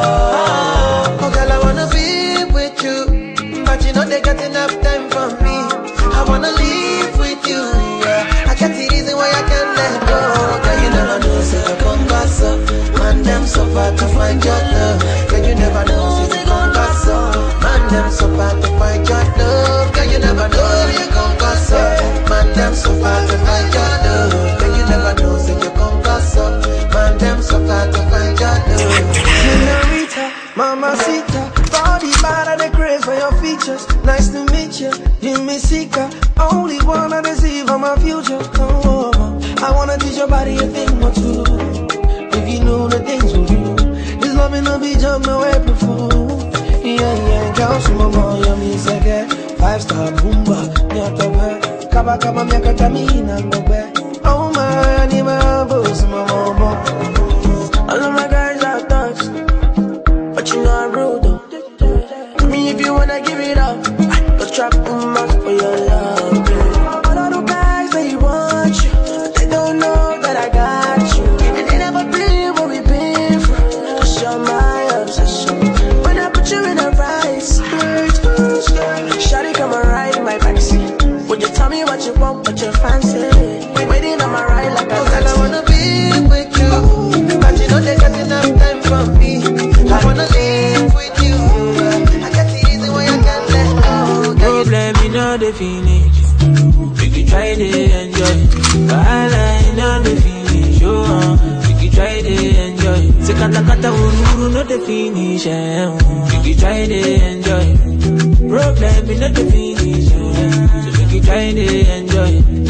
love. Oh girl, I wanna be with you, but you know they got enough time for me. I wanna live with you, yeah. I got the reason why I can't let go. Girl, you never know, say you come pass up. Man, them so far to find your love. Girl, you never know, say you come pass up. Man, them so far to find your love. Girl, you never know, say you come pass up. Man, them so far to find your love. Girl, you never know, say you come pass up. Man, them so far to find your love. Senorita, mamacita, body bad and the craze for your features. Nice to meet you, Jimmy Sika. Only wanna deceive on my future. Oh, I wanna teach your body a thing or two. If you know the things we do, this love ain't no be jump no way before. Yeah, girl, some more yummy second. 5-star boomba, nyatobe. Kaba miaka tamina ngobe. Oh my, I need my boss, mama. All of my guys are thugs, but you know I'm rude though. I mean, if you wanna give it up, go trap much for your love. All of the guys they want you, they don't know that I got you, and they never been what we've been through. Show my obsession when I put you in a right spirit. Shawty come and ride my backseat. Would you tell me what you want, what you fancy? Waiting on my ride like a taxi. I wanna be with you, but you know they got enough time for me. I wanna live with you. I got the reason why I can't let go. No blame me, no the finish. We can try to enjoy. While know the finish. We can try to enjoy. Se kata uru no the finish. We can try to enjoy. Problem me no the finish. So we can try to enjoy.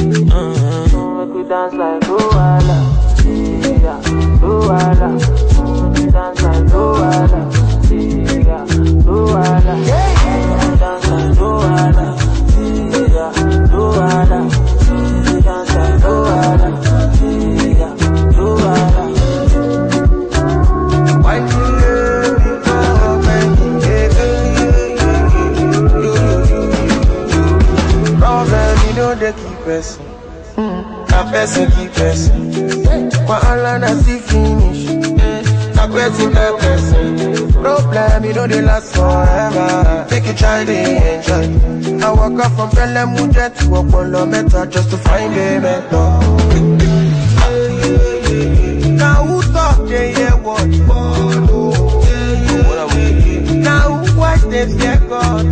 We could dance like Luala. Yeah, Luala. We dance like Luala. Yeah, Luala. Dance like Luala. Yeah, Luala. Dance like Luala. Yeah, Luala. Why you love me for me? Problem, you know they keep us. A person keep person. Wahala na see finish. Na question per person. Problem, you know they last forever. Take it, try to enjoy. I walk up from Pelemuja to Opolo Meta just to find a mentor. Now who talk, they hear what? Now who watch, they fear God.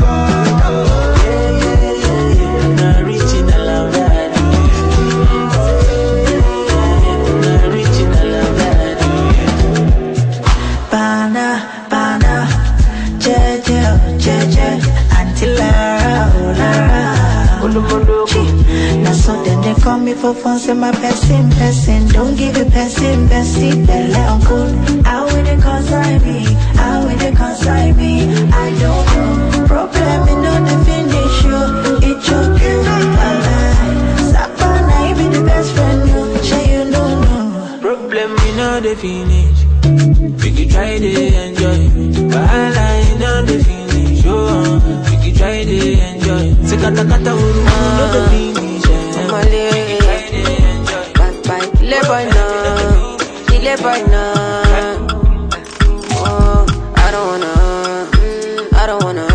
Now so then they call me for fun, say my person. Don't give it person, belle uncle. How will they consign me? How will they consign me? I don't know. Problem in no the finish you. It's your girl, Savannah, you be the best friend, you. Say you know. Problem in no the finish. We can try to enjoy. While I know the finish, we can try to enjoy. Se kata uru no the finish. Delay boy now. Oh, I don't wanna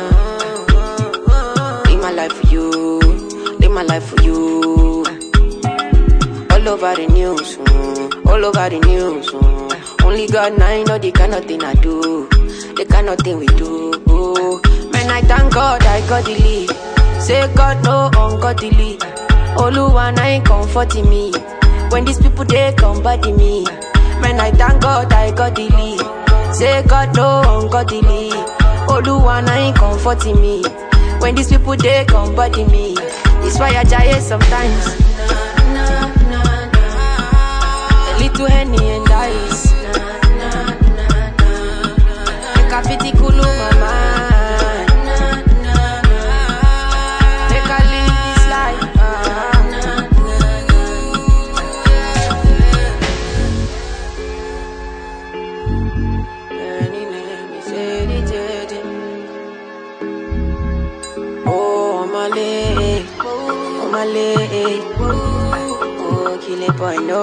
live my life for you, live my life for you. All over the news, all over the news. Only God now know the kind of thing I do, the kind of thing we do. Man, I thank God I got the lead. Say God no ungodly. Oluwa ain't comforting me. When these people they come body me. Man, I thank God I got the lead. Say God no ungodly. Oluwa ain't comforting me. When these people they come body me. It's why I die sometimes. A little Henny and ice. Make a pity cool my mind. Make I live this life. Oh, my leg. Oh, my leg. Oh, kill it, boy, no.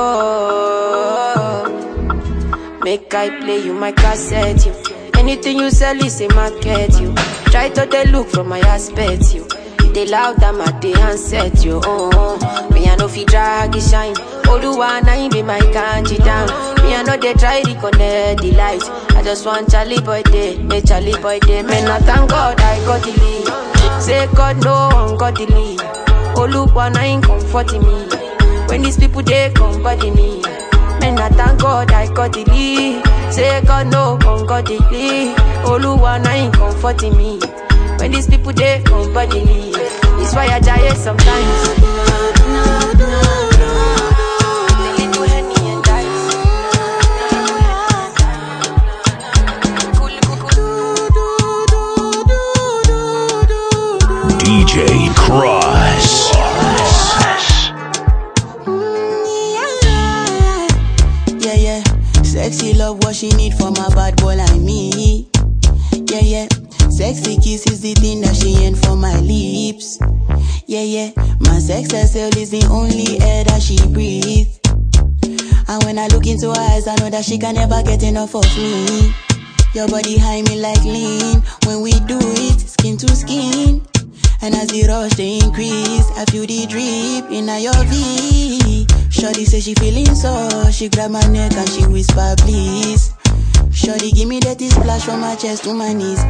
Make I play you my cassette, you. Anything you sell is a market, you. Try to they look from my aspect, you. They loud them at the handset, you. Me I know fi drag it shine. All the one I be my kanji down. Me I know they try to connect the light. I just want Charlie boy day, make Charlie boy day. Man, I thank God I got the lead. Say God no one got the lead. Oh look one I ain't comforting me. When these people they come body me. Man, I thank God I got the lead. Say God no one got the lead. Oh look one I ain't comforting me. When these people they come body me. It's why I die sometimes. DJ Cross. Yeah, yeah. Sexy love what she need from a bad boy like me. Yeah, yeah. Sexy kiss is the thing that she ain't for my lips. Yeah, yeah. My sex herself is the only air that she breathes. And when I look into her eyes, I know that she can never get enough of me. Your body high me like lean. When we do it, skin to skin. And as the rush they increase, I feel the drip in your V. Shorty say she feeling so. She grab my neck and she whisper please. Shorty give me that splash from my chest to my knees.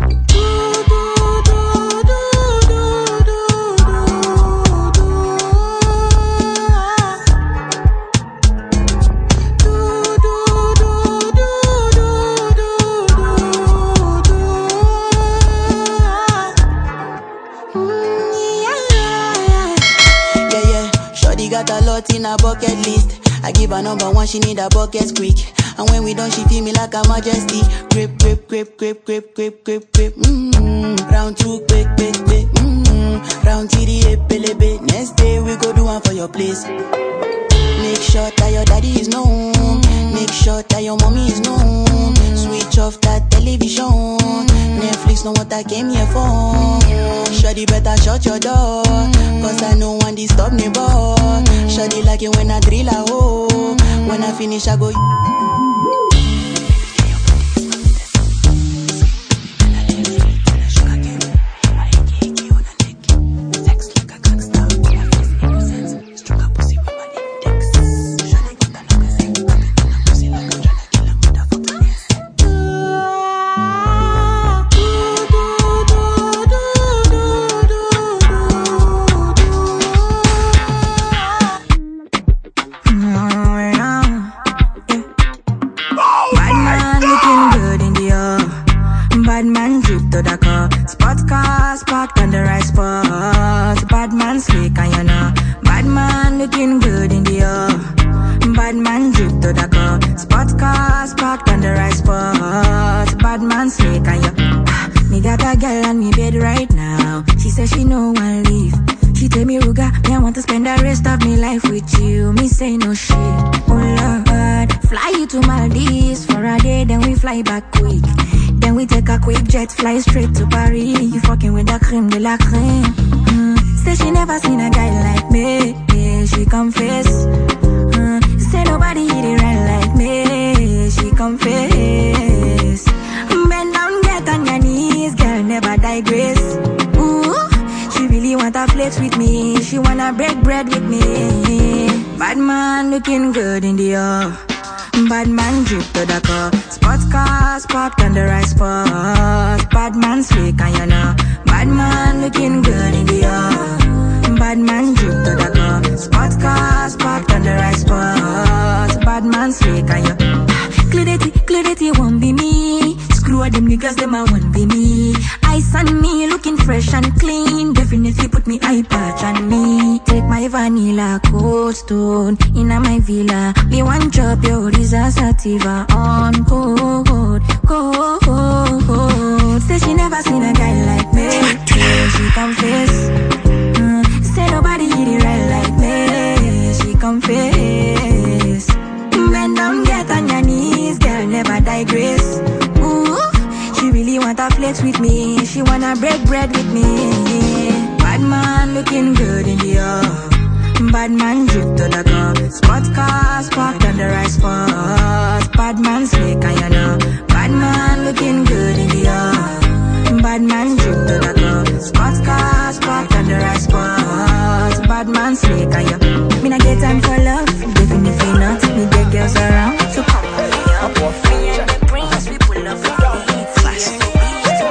Got a lot in her bucket list. I give her number one, she need a bucket quick. And when we done, she feel me like a majesty. Grip, grip, grip, grip, grip, grip, grip, grip. Round two, quick, quick, quick. Round TD, pelebe. Next day we go do one for your place. Make sure that your daddy is known. Make sure that your mommy is known. Switch off that television. Netflix know what I came here for. Shawty better shut your door, cause I know one disturb me boy. Shawty like it when I drill a hole. When I finish I go. Fly straight to Paris, you fucking with the creme de la creme. Say she never seen a guy like me, yeah, she confess. Say nobody hit it right like me, she confess. Bend down, get on your knees, girl, never digress. Ooh, she really wanna flex with me, she wanna break bread with me. Bad man looking good in the air. Bad man drip to the car. Sports cars parked on the right spot. Bad man slick and you know. Bad man looking good in the air. Bad man drip to the car. Sports cars parked on the right spot. Bad man slick and you. Clarity won't be me. Screw all them niggas, them I won't be me. Ice on me, looking fresh and clean. Definitely put me eye patch on me. Take my vanilla cold stone in my villa. Me one drop your disaster sativa on cold. cold. Say she never seen a guy like me. Yeah, she confess. Say nobody hit it right like me. She confess. Bend down, get on your knees, girl, never digress. Ooh, she really wanna flex with me. She wanna break bread with me. Bad man looking good in the air. Bad man drip to the cup. Sports cars parked on the right spot. Bad man slick, you know. Bad man looking good in the air. Bad man drip to the cup. Sports cars parked on the right spot. Bad man slick, you know. Me not get time for love, even if you not. Me get girls around to come on me up. Me and the brains, we pull up the beat. Flash the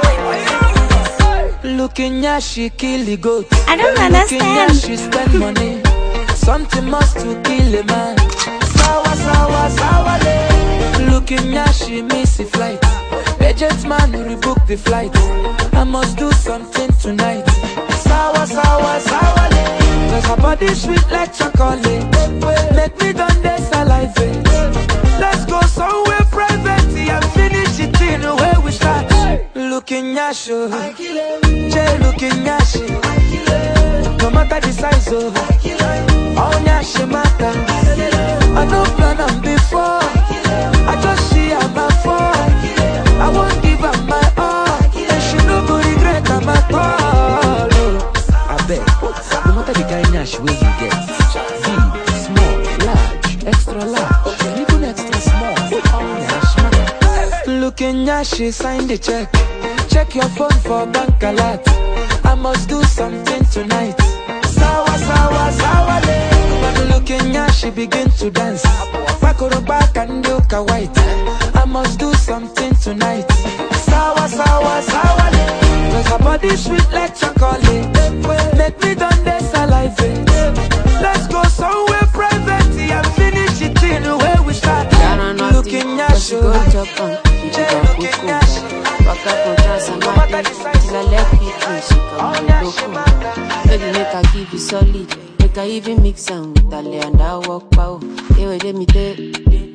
beat. Looking at she kill the goat. I don't understand. Looking at she spend money. Something must to kill a man. Sawa, sawa, sawa, day. Looking at she miss the flight. Agent man who rebook the flight. I must do something tonight. Sawa, sawa, sawa, day. Cause her body sweet like chocolate. Make me done this saliva. Let's go somewhere private and finish it in the way we start. Looking at you, Jay looking at you. No matter the size of all she matter. I no plan on before. I just see her my phone. I won't give her my all. And she no go regret her my call. I bet, no matter the kind of where you get, big, small, large, extra large, even extra small, all Nash matter. Looking at she sign the check. Check your phone for bank alert. I must do something tonight. Sawa, sawa, sawa, day. Looking at she begin to dance. Back on the back and look a white. I must do something tonight. Sawa, sawa, sawa, day. Cause her body sweet like chocolate. Make me done this saliva. Let's go somewhere private and finish it in the way we start. Looking at you, looking at you. Back up on trance and body. Till I let me free, she come loco. Baby, make her give you solid. Make her even mix them with a lay and I walk pow. Hey, wait, let me tell you.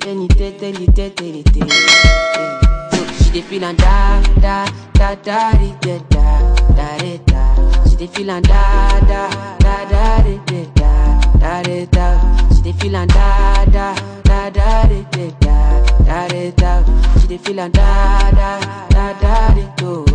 She dey feel and da da da da da da da da. She dey feel and da da da da da da da. She dey feel and da da da da da da da. She dey feel and da da da da da.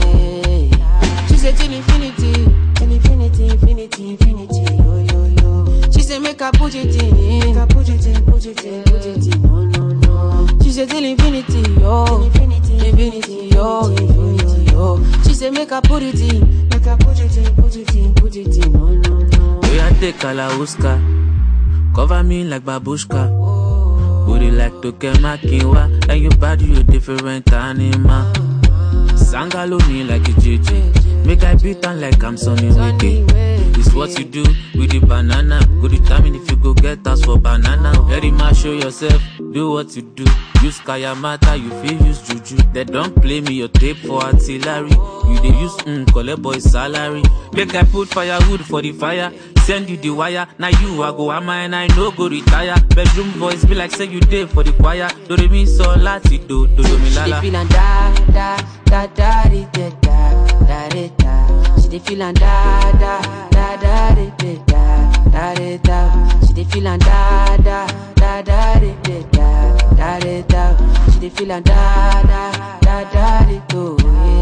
She said till infinity, infinity, infinity, infinity. Yo yo yo. She said make her put it in, make her put it in, put it in, put it in. No no no. She said till infinity, yo, infinity, infinity, yo, infinity, yo. She said make her put it in, make her put it in, put it in, put it in. No no no. We are take Kalauska, cover me like babushka. Booty like Tokema Kinwa, and your body you different animal. Sangalo me like a JJ. Make I beat on like I'm Sonny Wiki. This what you do with the banana. Go determine if you go get us for banana. Very much show yourself, do what you do. Use Kayamata, you feel use Juju. They don't play me your tape for artillery. You they use collect boy salary. Make I put firewood for the fire. Send you the wire. Now you I go ama and I no go retire. Bedroom voice be like say you did for the choir. Do re mi so lati do mi lala. She dey feelin' da da da da da da da da. She dey feelin' da da da da da da da. She dey feelin' da da da da da da da. She dey feelin' da da da da da.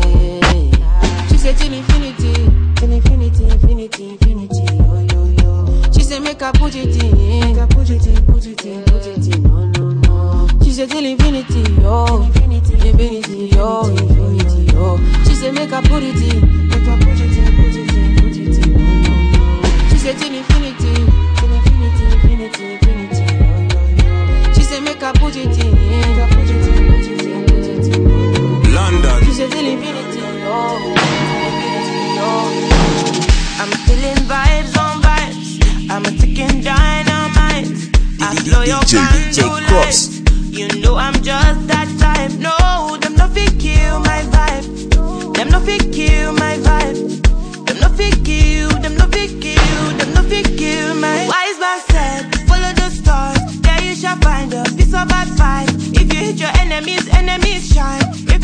She said till infinity, infinity, infinity, infinity. Yo yo yo. She said make her put it in, make her put it in, put it in, put it in. No no no. She said till infinity, yo, infinity, infinity, yo, infinity, yo. She said make her put it in, make her put it in, put it in, put it in. No no no. She said till infinity, infinity, infinity, infinity. Yo yo yo. She said make her put it in, make her put it in, put it in, put it in. London. She said till infinity, yo, infinity, yo. I'm feeling vibes on vibes. I'm a ticking dynamite. I blow your Cross. You know I'm just that type. No, them no fit kill my vibe. Them no fit kill my vibe. Them no fit kill. Them no fit kill. Them no fit kill my. Wise man said, follow the stars. There you shall find a piece of advice. If you hit your enemies, enemies shine.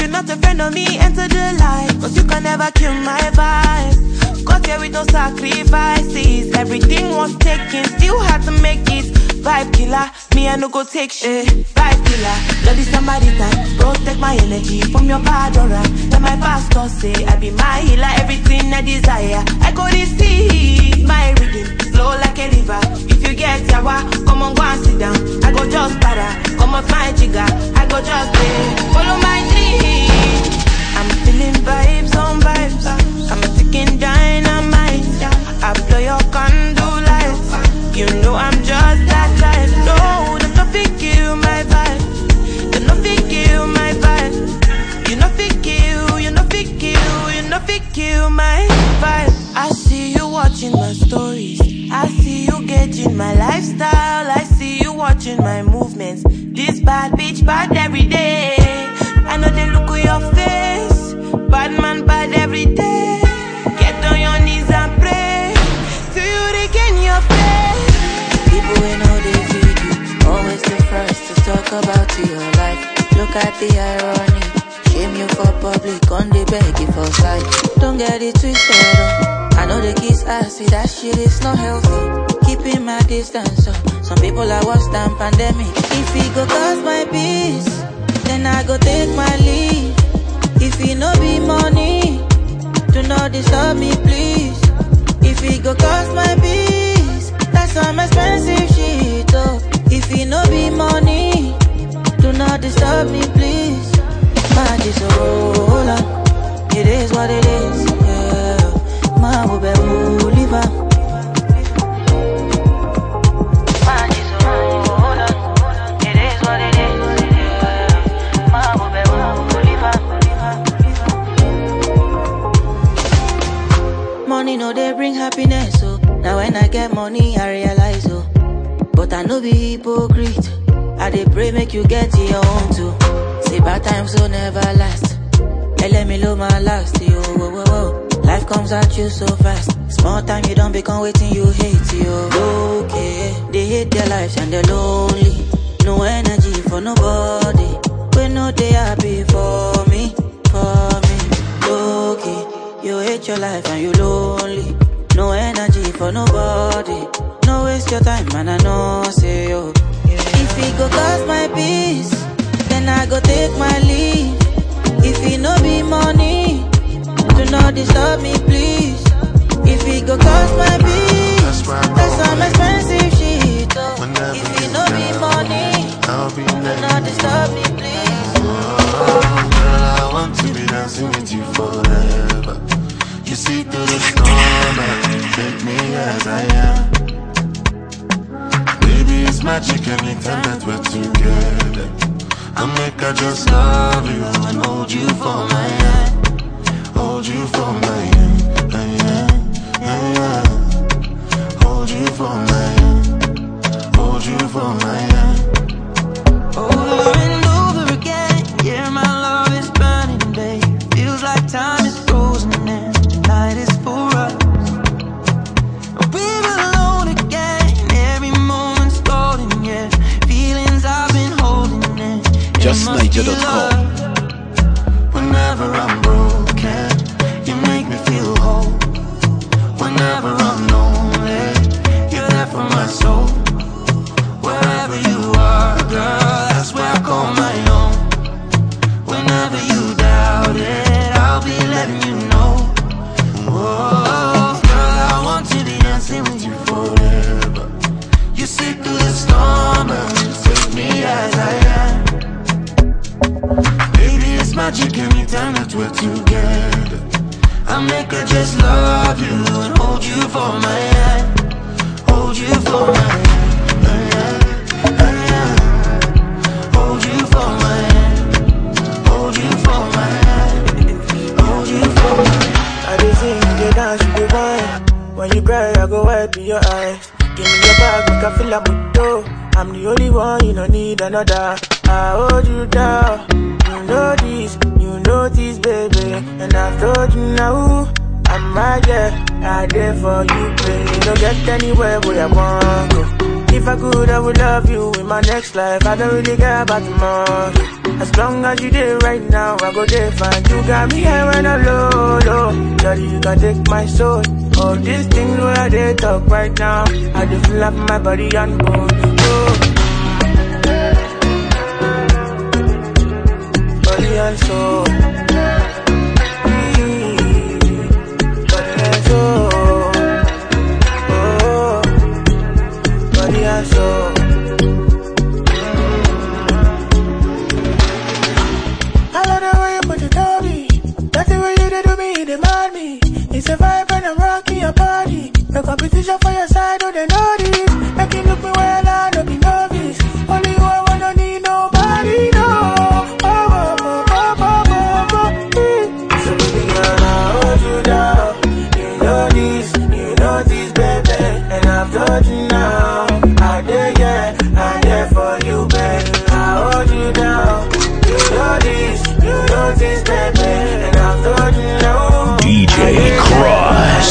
you're not a friend of me, enter the light. Cause you can never kill my vibe. Got here with no sacrifices. Everything was taken, still had to make it. Vibe killer, me I no go take shit. Vibe killer, bloody somebody time. Protect my energy from your bad aura. Let my pastor say I be my healer, everything I desire. I go to see my rhythm, flow like a river. If you get yawa, come on go and sit down. I go just para, come off my jigger. I go just follow my dream. I'm feeling vibes on vibes. I'm a ticking dynamite. I blow your candle lights. You know I'm just that type. No, there's nothing kill my vibe. There's nothing kill my vibe. You nothing kill, you nothing kill, you nothing kill my vibe. I see you watching my stories. I see you gauging my lifestyle. I see you watching my movements. This bad bitch bad every day. I know they look at your face. Bad man bad every day. Get on your knees and pray till you regain your faith. People we know they feed you, always the first to talk about your life. Look at the irony. Shame you for public, on the beg you for sight. Don't get it twisted up. I know the kids ass, see that shit is not healthy. Keeping my distance up. Some people are worse than pandemic. If it go cause my peace, then I go take my leave. If it no be money, do not disturb me please. If it go cost my peace, that's some expensive shit oh. If it no be money, do not disturb me please. My is a roller, it is what it is, yeah. My will be liver. Money no they bring happiness, so now when I get money I realize, oh. But I no be hypocrite. I dey pray make you get your own too. Say bad times will never last. Hey, let me low my last, yo. Whoa, whoa, whoa. Life comes at you so fast. Small time you don't become waiting you hate, yo. Okay, they hate their lives and they're lonely. No energy for nobody. We know they happy for me, for me. Okay. You hate your life and you lonely. No energy for nobody. No waste your time, man, I know, say yo. If it go cost my peace, then I go take my leave. If it no be money, do not disturb me, please. If it go cost my peace, that's some expensive shit, oh. If it no be money, do not disturb me, please. Oh, girl, I want to be dancing with you forever. You see through the storm and take me as I am. Baby, it's magic anytime that we're together. I'll make I just love you and hold you for my hand. Hold you for my hand, hold you for my hand. Hold you for my hand. Over and over again, yeah, my love is burning, babe. Feels like time is frozen and night is for us. We're alone again, every moment's golden, yeah. Feelings I've been holding in. JustNiger.com. Whenever I'm broken, you make me feel whole. Whenever I'm lonely, you're there for my soul. Wherever you are, girl, that's where I call my own. Whenever you doubt it, I'll be letting you know. Oh, girl, I want to be dancing with you forever. You see through the storm and take me as I am. Baby, it's magic anytime that we're together. I make her just love you and hold you for my hand. Hold you for my hand. Hold you for my hand. Hold you for my hand. Hold you for my hand. I dey sing, you dey dance, you dey whine. When you cry, I go wipe your eyes. Give me your bag, make I feel like muto. I'm the only one, you don't need another. I hold you down. You know this, baby. And I've told you now, I'm right there. I there for you, baby. Don't get anywhere where I want to go. If I could, I would love you in my next life. I don't really care about tomorrow. As long as you there right now, I go there fine. You got me here when I'm low, low. Daddy, you can take my soul. All these things where they talk right now, I just feel like my body and bone. Oh. Body and soul. Body and soul. Oh. Body and soul. It's a vibe and I'm rocking your body. No competition for your side, oh they know this. Make you look me well, I don't be novice. Only you, I wanna need nobody, no. So baby girl, I hold you down. You know this, baby. And I've told you now. I dare for you, baby. I hold you down. You know this, baby. And I've told you now. DJ Cross.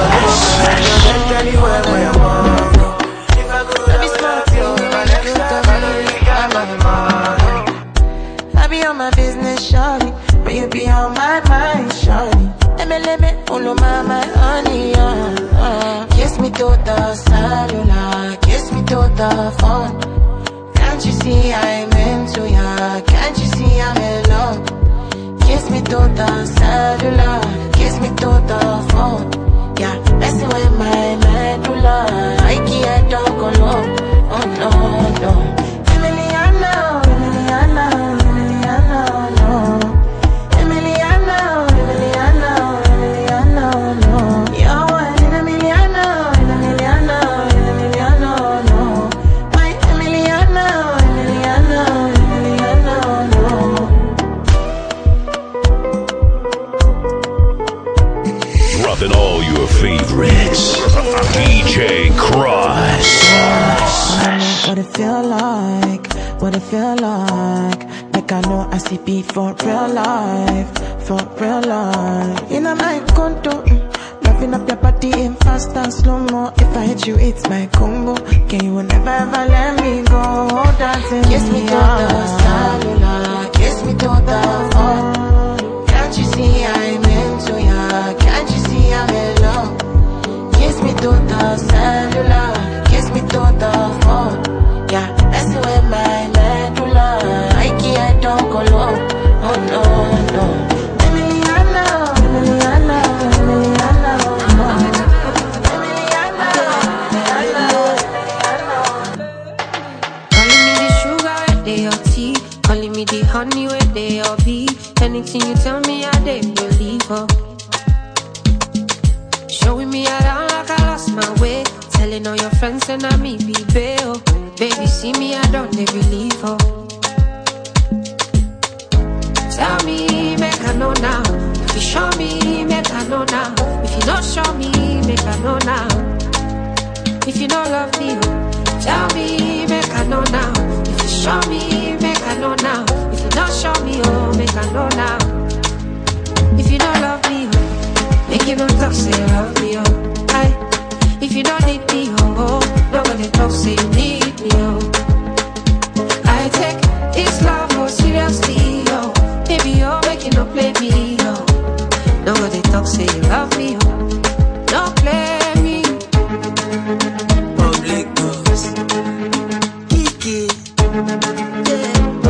I be on my business, shawty, but you be on my mind, shawty. Let me follow my honey, kiss me to the cellular, kiss me to the phone. Can't you see I'm into ya? Can't you see I'm in love? Kiss me to the cellular, kiss me to the phone. Yeah, messing with my medulla. I can't talk alone. Oh no, no. Emiliana, Emiliana, Emiliana, no. Emiliana, Emiliana, Emiliana, no. You're one Emiliana, Emiliana, Emiliana, no. My Emiliana, Emiliana, Emiliana, no. Dropping all your favorites. DJ Cross. What it feel like, what it feel like. Like I know I see beat for real life, for real life. In a my condo, loving up your body in fast and slow-mo. If I hit you, it's my combo. Can you never ever let me go? Dancing kiss me to the cellular, kiss me to the phone. Can't you see I'm into ya? Can't you see I'm in love? Kiss me to the cellular, kiss me to the phone. Yeah, that's the way my medulla. I can't talk alone. Oh no, no. Emiliana, Emiliana, Emiliana, no. Emiliana, Emiliana. Calling me the sugar where they your tea, calling me the honey where they your bee. Anything you tell me, I didn't believe her. Showing me around like I lost my way, telling all your friends and I me be bail. Baby, see me, I don't they believe her. Tell me, make I know now. If you show me, make I know now. If you don't show me, make I know now. If you don't love me, tell me, make I know now. If you show me, make I know now. If you don't show me, oh, make I know now. If you don't love me, make you don't talk, say you love me, oh. Aye. If you don't need me, oh, nobody talk, say you need me, oh. I take this love more seriously, oh. Baby, you're making no play me, oh. Nobody talk, say you love me, oh. Don't play me. Public girls, Kiki, yeah,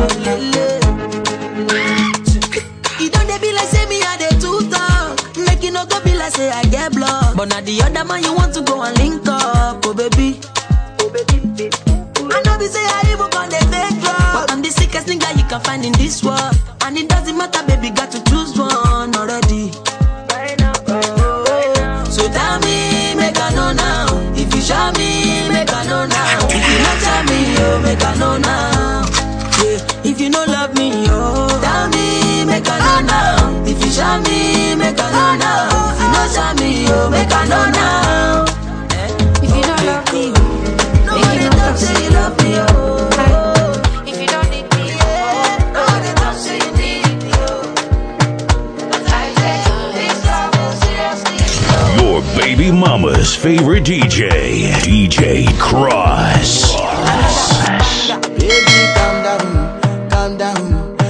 you don't they be like say me I dey too talk, make you no go be like say I get blocked. But now the other man you want to go and link up, oh baby, oh baby. I know be say I even got the fake drug, but I'm the sickest nigga you can find in this world. And it doesn't matter, baby, got to choose one already. Right now, so tell me, make I know now. If you show me, make I know now. If you not tell me, oh, make I know now. Yeah, if you don't love me, oh, tell me, make I know now. If you show me, make I know now. If you not tell me, oh, make I know now. If you don't love me, make you not talk, say you love me, oh. If you don't need me, nobody talk, say you need me, oh. I take this love seriously. Your baby mama's favorite DJ, DJ Cross. Baby, calm down, calm down.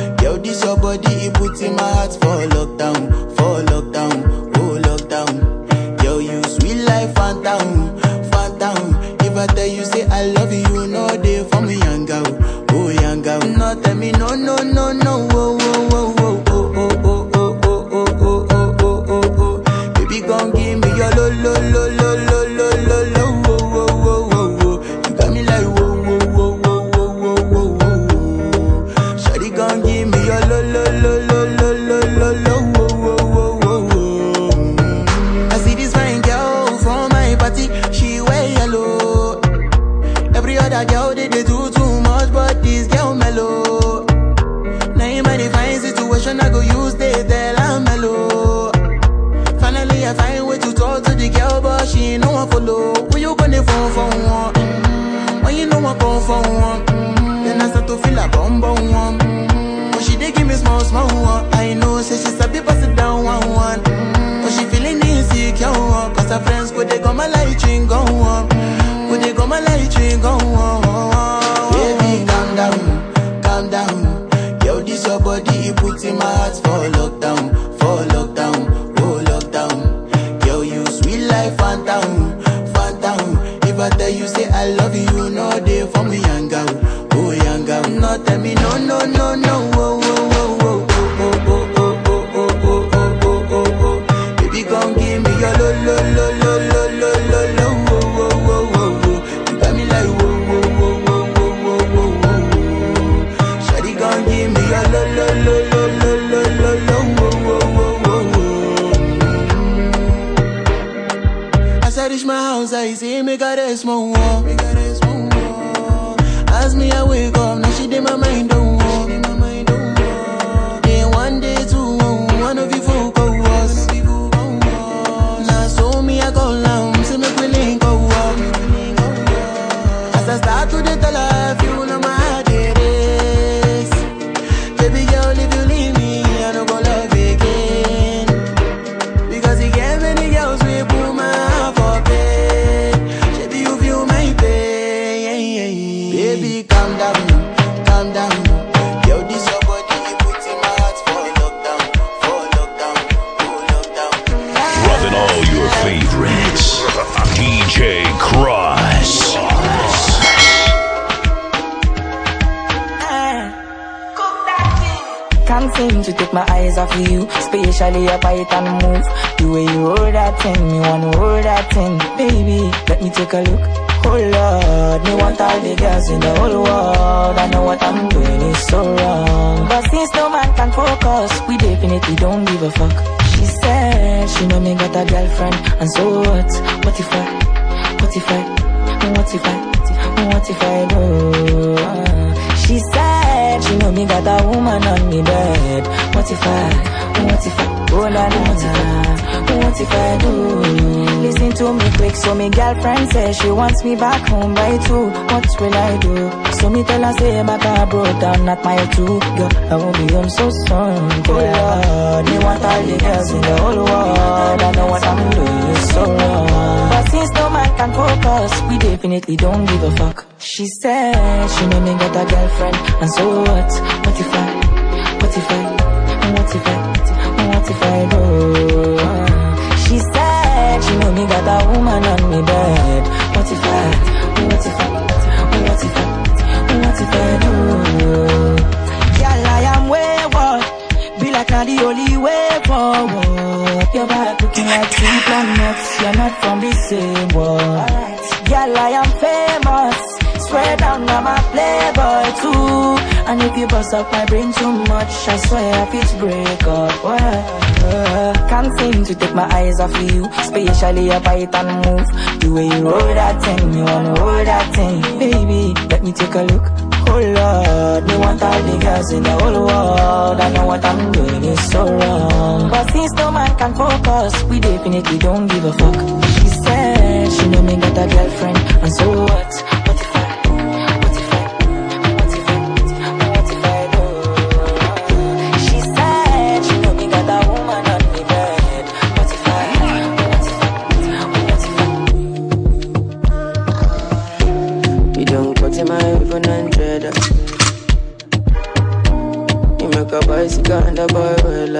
for one. Then I start to feel a bum bum one. But she dey give me small small one. I know, say she sabi pass it down one one. But she feeling insecure, cause her friends go they go my light ring go on. Go they go my light ring go on. Baby, calm down, calm down. Yo, this your body, it puts in my heart for lockdown, for lockdown, oh lockdown. Yo, you sweet life, phantom, phantom. If I tell you say I love you, no day for me, young girl, oh young girl. No tell me no, no, no, no, oh, oh, oh, oh, oh, oh, oh, oh, oh, oh, oh, oh, oh, oh. Baby, come give me your lo, lo, lo, lo, lo, lo, lo, lo, oh, oh, oh, oh, oh. You got me like whoa, whoa, whoa, whoa, whoa, whoa, whoa, whoa. Shawty, come give me your lo, lo, lo, lo, lo, lo, lo, lo, oh, oh, oh, oh. As I reach my house, I see me got a small wall. As me I wake up, now she did my mind don't walk. Then one day two, one of you folk go was. Now so me I go down, see me willing go walk. As I start to tell her, you know my heart it is. Baby girl, if you leave me, I don't go love again. Because you get many girls we put my heart for bed. Baby, you feel my pain. Baby, calm down, calm down. Yo, this your body, it puts in my heart for lockdown, oh lockdown. Rubbing all your favorites. DJ Cross. Can't seem to take my eyes off of you, especially your bite and move. The way you roll that thing, me wanna roll that thing. Baby, let me take a look. Oh Lord, me want all the girls in the whole world. I know what I'm doing is so wrong, but since no man can focus, we definitely don't give a fuck. She said she know me got a girlfriend, and so what? What if I do? She said she know me got a woman on me bed. What if I, oh na na na, what if I do? Listen to me quick, so me girlfriend says she wants me back home by 2. What will I do? So me tell her say my car broke down, not my 2. Girl, I won't be home so soon. Oh Lord, me want all the girls in the whole world. I know what I'm doing is so wrong, but since no man can focus, we definitely don't give a fuck. She said she know me got a girlfriend, and so what? What if I do? She said she know me got a woman on me bed. What if I do? Girl, I am wayward, be like not the only way forward. Your back looking like 2 planets, you're not from the same world. Girl, I am famous, swear down I'm a playboy too. And if you bust up my brain too much, I swear if it's break up. Can't seem to take my eyes off of you, especially your bite and move. The way you roll that thing, me wanna roll that thing. Baby, let me take a look. Oh Lord, me want all the girls in the whole world. I know what I'm doing is so wrong, but since no man can focus, we definitely don't give a fuck. She said she know me got a girlfriend, and so what? And the boy well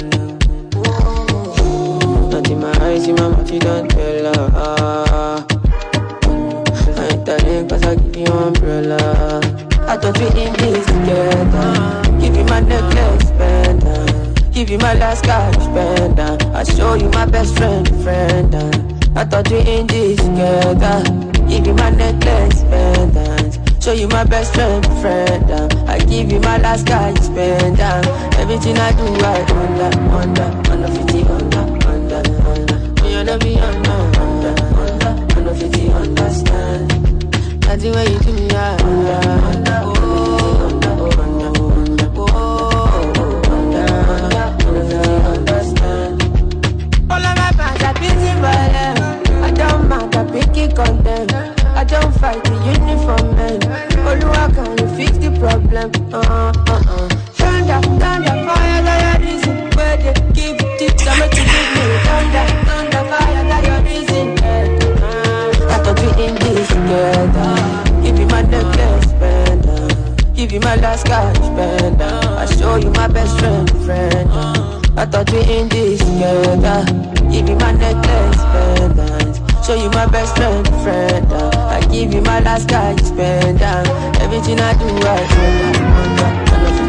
not in my eyes, in my mouth, you don't tell her. I ain't telling cause I give you umbrella. I thought we in this together. Give you my necklace, pendant. Give you my last cash, pendant. I show you my best friend. I thought we in this together. Give you my necklace, pendant. Show you my best friend. I give you my last guy, you spend down. Everything I do, I under 50, under. You know me, under 50, understand. That's the way you do me, understand. All of my fans are busy violent. I don't mind, I pick it condemn. I don't fight the uniform man. my last cash spend. I show you my best friend. I thought we in this together. Give you my necklace, pendant. Show you my best friend. I give you my last cash spend. Everything I do, I wonder.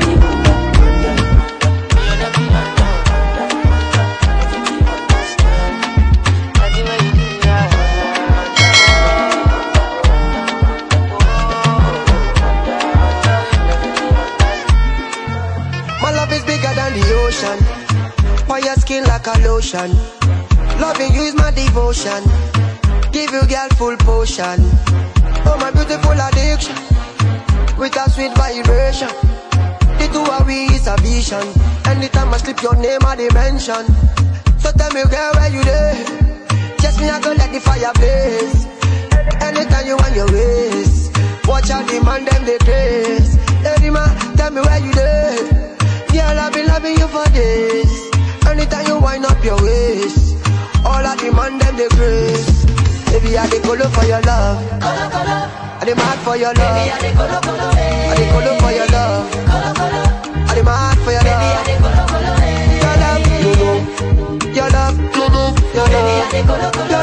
On your skin like a lotion. Loving you is my devotion. Give you girl full potion. Oh my beautiful addiction. With a sweet vibration. The two of we is a vision. Anytime I slip your name I dimension. So tell me girl where you there. Just me I go let the fire blaze. Anytime you want your ways. Watch out the man them they craze. Lady man tell me where you there. Girl, I've been loving you for days. Anytime you wind up your waist, all I demand them the grace. Baby, I dey color for your love. I dey mad for your love. I dey color for your love. I dey mad for your love. Your love, your love, your love, your love, your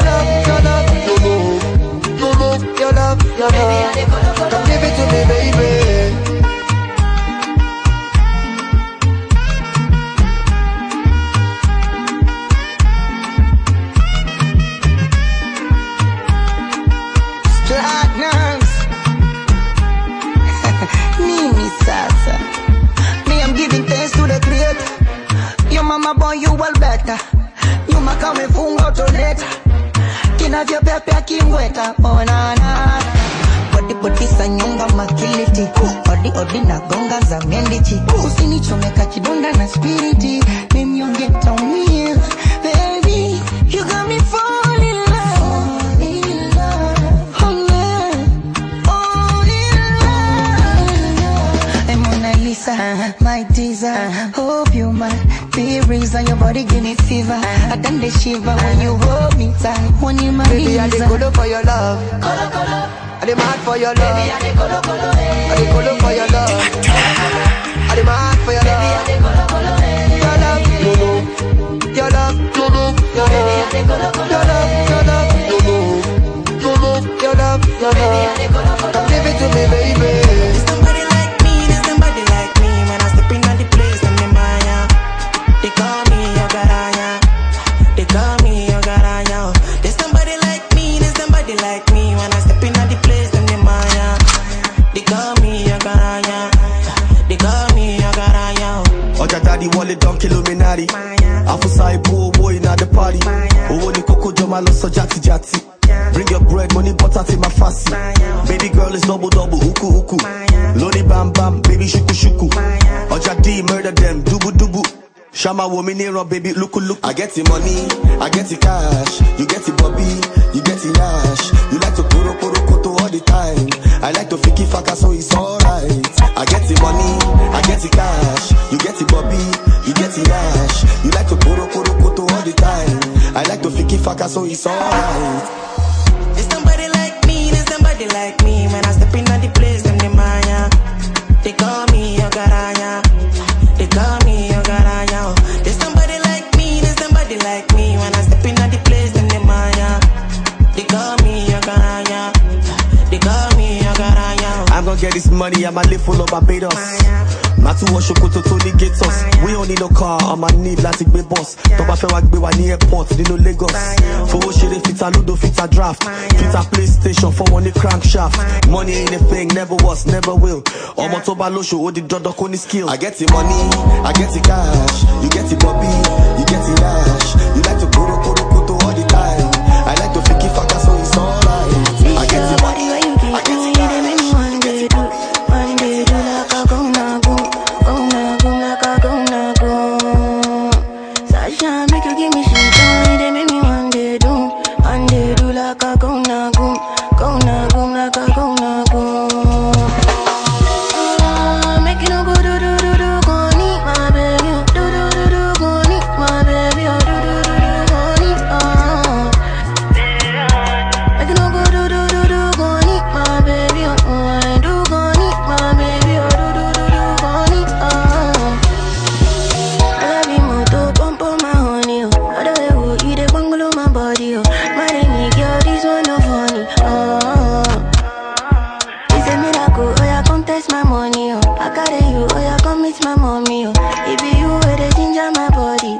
love, your love, your love. Come give it to me, baby. Mama boy you well better. You makame fungo toleta. Kina vya pepe kimweta. Oh na na. Body sanyonga makiliti. Odi na gonga za mendichi. Usinichomeka kidonda na spiriti. Mimi ongeta umia. Baby, you got me falling in love. Oh in love. And Mona Lisa, my teaser. Hope you might be reason your body give me fever. I done the shiver when you hold me tight. When you my baby, I dey color for your love. I dey mad for your love. Baby, I dey color for your love. I dey mad for your love. Your love, your love, your love, your love, your love, your love, your love. Come give it to me, baby. There's somebody like me, there's somebody like me. When I step in at the place, then they maya. They call me your garaya. They call me your garaya. There's somebody like me, there's somebody like me. When I step in at the place, then they maya. They call me your garaya. They call me your garaya. Oja daddy wallet down Illuminati. Afusai boy in at the party. Oh, ni coco joma loso jati. Bring your bread, money, butter, take my fussy. Baby girl is double, huku. Lodi bam, baby shuku. Oja D, murder them, dubu. Shama woman here, baby, look. I get the money, I get the cash. You get the Bobby, you get the Nash. You like to poro koto all the time. I like to fiki faka, so it's alright. I get the money, I get the cash. You get the Bobby, you get the Nash. You like to poro koto all the time. I like to fiki faka, so it's alright. There's somebody like me, there's somebody like me. When I step in at the place, them they maya. They call me your garaya. They call me your garaya. There's somebody like me, there's somebody like me. When I step in at the place, them they maya. They call me your garaya. They call me your garaya. I'm gonna get this money, I'ma live full of Barbados. Matu wa shokoto to the gates us. We don't need no car, I'ma need like big boss. Toba fe wagbe wa ni airport, di no Lagos. For shit fit a ludo, fit a draft. Fit a PlayStation for money crankshaft. Money ain't a thing, never was, never will. Omo toba lo show, odi dodo koni skill. I get the money, I get the cash. You get the Bobby, you get the Nash. You like to koto all the time. I like to fiki faka, so it's alright. I get the money, I get the cash. meet my mommy, oh. It be you where they ginger my body,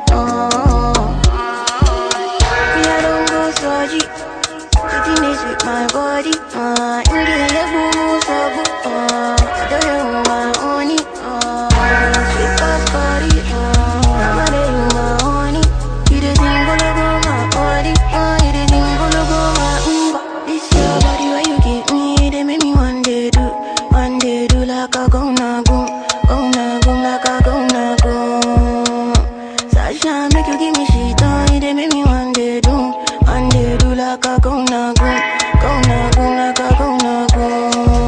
Me, I don't go surgery. Pretty nice with my body, You get a boo, so good, I don't know my honey, Sweet ass body, I'm a day with my honey. You the thing gonna go my body, You the thing gonna go my This your body where you give me, they make me one day do like a gonna go like a gonna go. Sasha make you give me shit on, they make me one day do like a gonna go like a gonna go.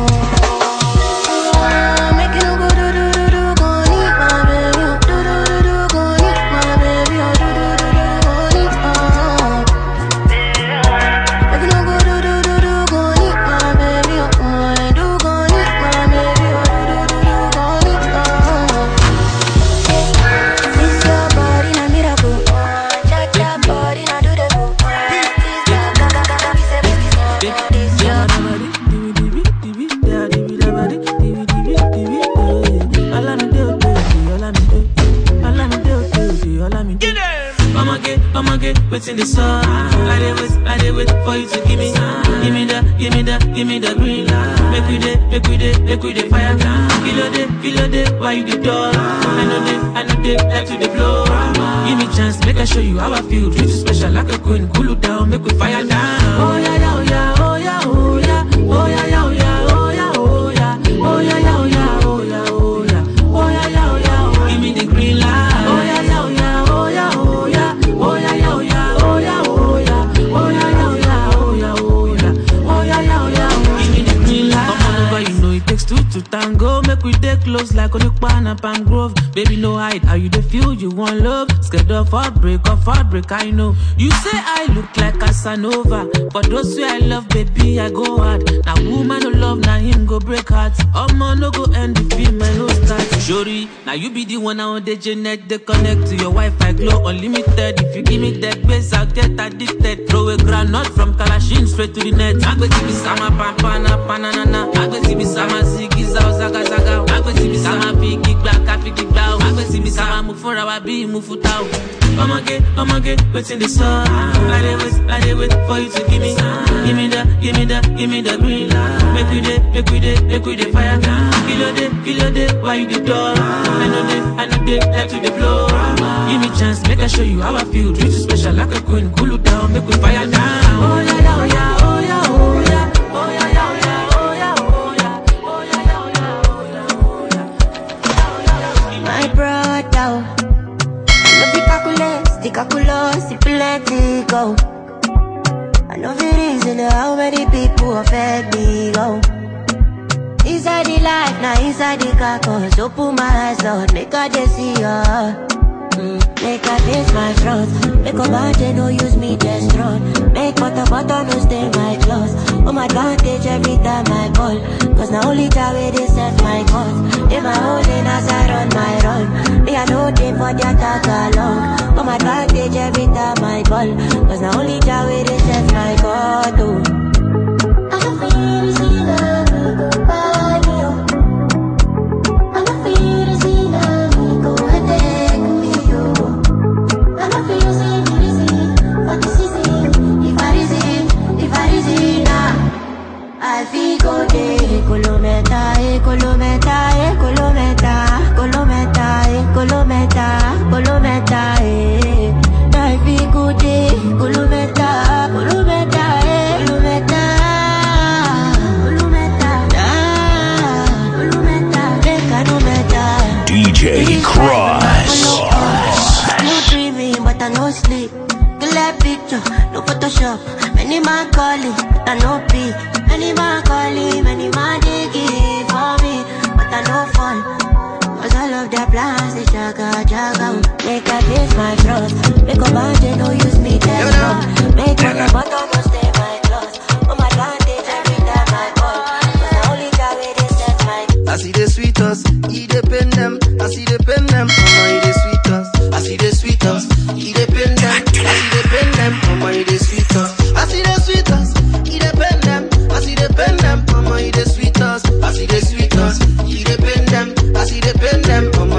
Make you go do go need my baby, do go need my baby, go need Make you go do go need my baby, do go need my baby, do go need This your body na miracle, cha body na do the go. I'ma get what's in the sun. I did wait for you to give me the green light. Make we dey fire. Kilo day, why you the door? I know they like to the blow. Give me chance, make I show you how I feel. Treat you special like a queen. Cool you down, make we fire down. Oh yeah, oh yeah, oh yeah, oh yeah, oh yeah, oh yeah, oh yeah, oh yeah, oh yeah, oh yeah, oh yeah, oh yeah, oh yeah, oh yeah. Give me the green light. Oh yeah, oh yeah, oh yeah, oh yeah. Oh yeah, oh yeah, oh yeah, oh yeah, oh yeah, oh yeah, oh yeah, oh yeah, oh yeah, oh yeah. Give me the green light. Come on over, you know it takes two to tango. Make we dey close like Onukpa and Palm Grove. Baby, no hide, how you dey feel? You want love? Scared of heartbreak, I know. You say I look like Casanova, but those who I love, baby, I go hard. Now woman no love, now him go break hearts. Man no go end the film, I no start. Shori, now you be the one on the Janet, they connect to your Wi-Fi, glow unlimited. If you give me that base, I'll get addicted. Throw a granite from Kalashin straight to the net. I'm going to be sama panana panana. I'm going to be sama zigiza zaga zaga. I'm going to be sama figi black, figi black. I'm going to be sama move for our be move for town. I'ma get what's in the sun. I did wait for you to give me the green light. Make we dey fire. Kilo day, why you the door? I know they like to the blow. Give me chance, make I show you how I feel. Treat you special like a queen. Cool you down, make we fire down. Oh yeah, oh yeah, oh yeah, oh yeah, oh yeah, oh yeah, oh yeah, oh yeah, oh yeah, oh yeah. My brother, no be calculus, if you let it go. I know the reason how many people affect me, go. Inside the life, now inside the carcass. Open my eyes out, make I just see ya. Make I face my front. Make a mountain, no use me just run. Make butter, no stay my clothes. On my advantage every time I call. Cause now only time where they set my cause. They my holding as I run my run. Me I know they for the attack along. On my advantage every time I call. Cause now only time where they set my cause. I don't feel see the DJ Cross. No dreaming, but I no sleep. Clear picture, no Photoshop. Many man calling, but I no pick. Many man calling, many man digging for me, but I no fall. Cause all of their plans, they jaga. Make I face my trust. Make a mountain, no use me, then run. Make one the bottom, no stay my clothes. On my advantage, every time I call. Cause I only got where they set my. I see the sweet us, he depend them. I see the pen them, mama, he the sweet us. I see the sweet us, he depend them. I see the pen them, mama, he the sweet us. I see the sweet us, he depend them. I see the pen them, mama, he the sweet us. I see the sweet us, he depend them. I see the pen them, mama.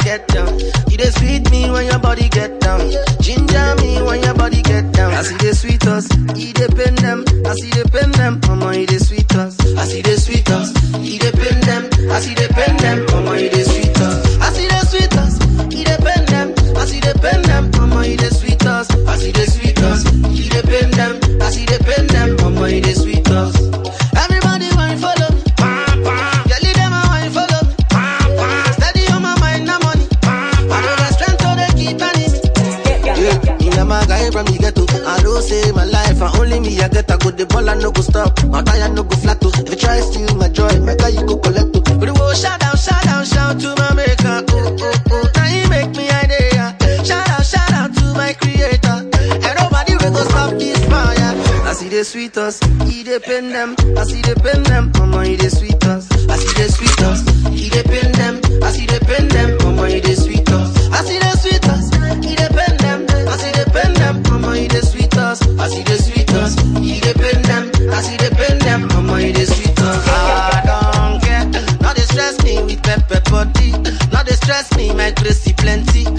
get down. You dey sweet me when your body get down. Ginger me when your body get down. I see the sweet us, he dey pain them. I see the pain them, mama, he dey sweet us. I see the sweet us, he dey pain them. I see the pain them, mama, he dey sweet us. I see the sweet us, he dey pain them. I see the pain them, mama, he dey sweet us. I see the sweet us, he dey pain them. I see the pain them, mama, he dey sweet us. Everybody want to follow me. Girl, them a want to follow me. Steady on my mind, no money. I know the strength so they keep turning me. Yeah, my guy from the ghetto. I don't say my life, and only me I get a good. The ball I no go stop, my tire no go flat. If you try steal my joy, my guy you go collect. But the world shout out to my maker. Oh, oh, oh, now he make me idea. Shout out to my creator. And nobody will go stop this fire. I see the sweet us, he dey pain them. I see the pain them, mama, he dey sweet us. I see the sweet us, he dey pain them. I see the pain them, mama, he dey sweet us. I see the sweet us, he dey pain them. I see the pain them, mama, he dey sweet us. I see the sweet us, he dey pain them. I see the pain them, mama, he dey sweet us. I don't care, now they stress me with pepper body. Now they stress me, my crazy plenty.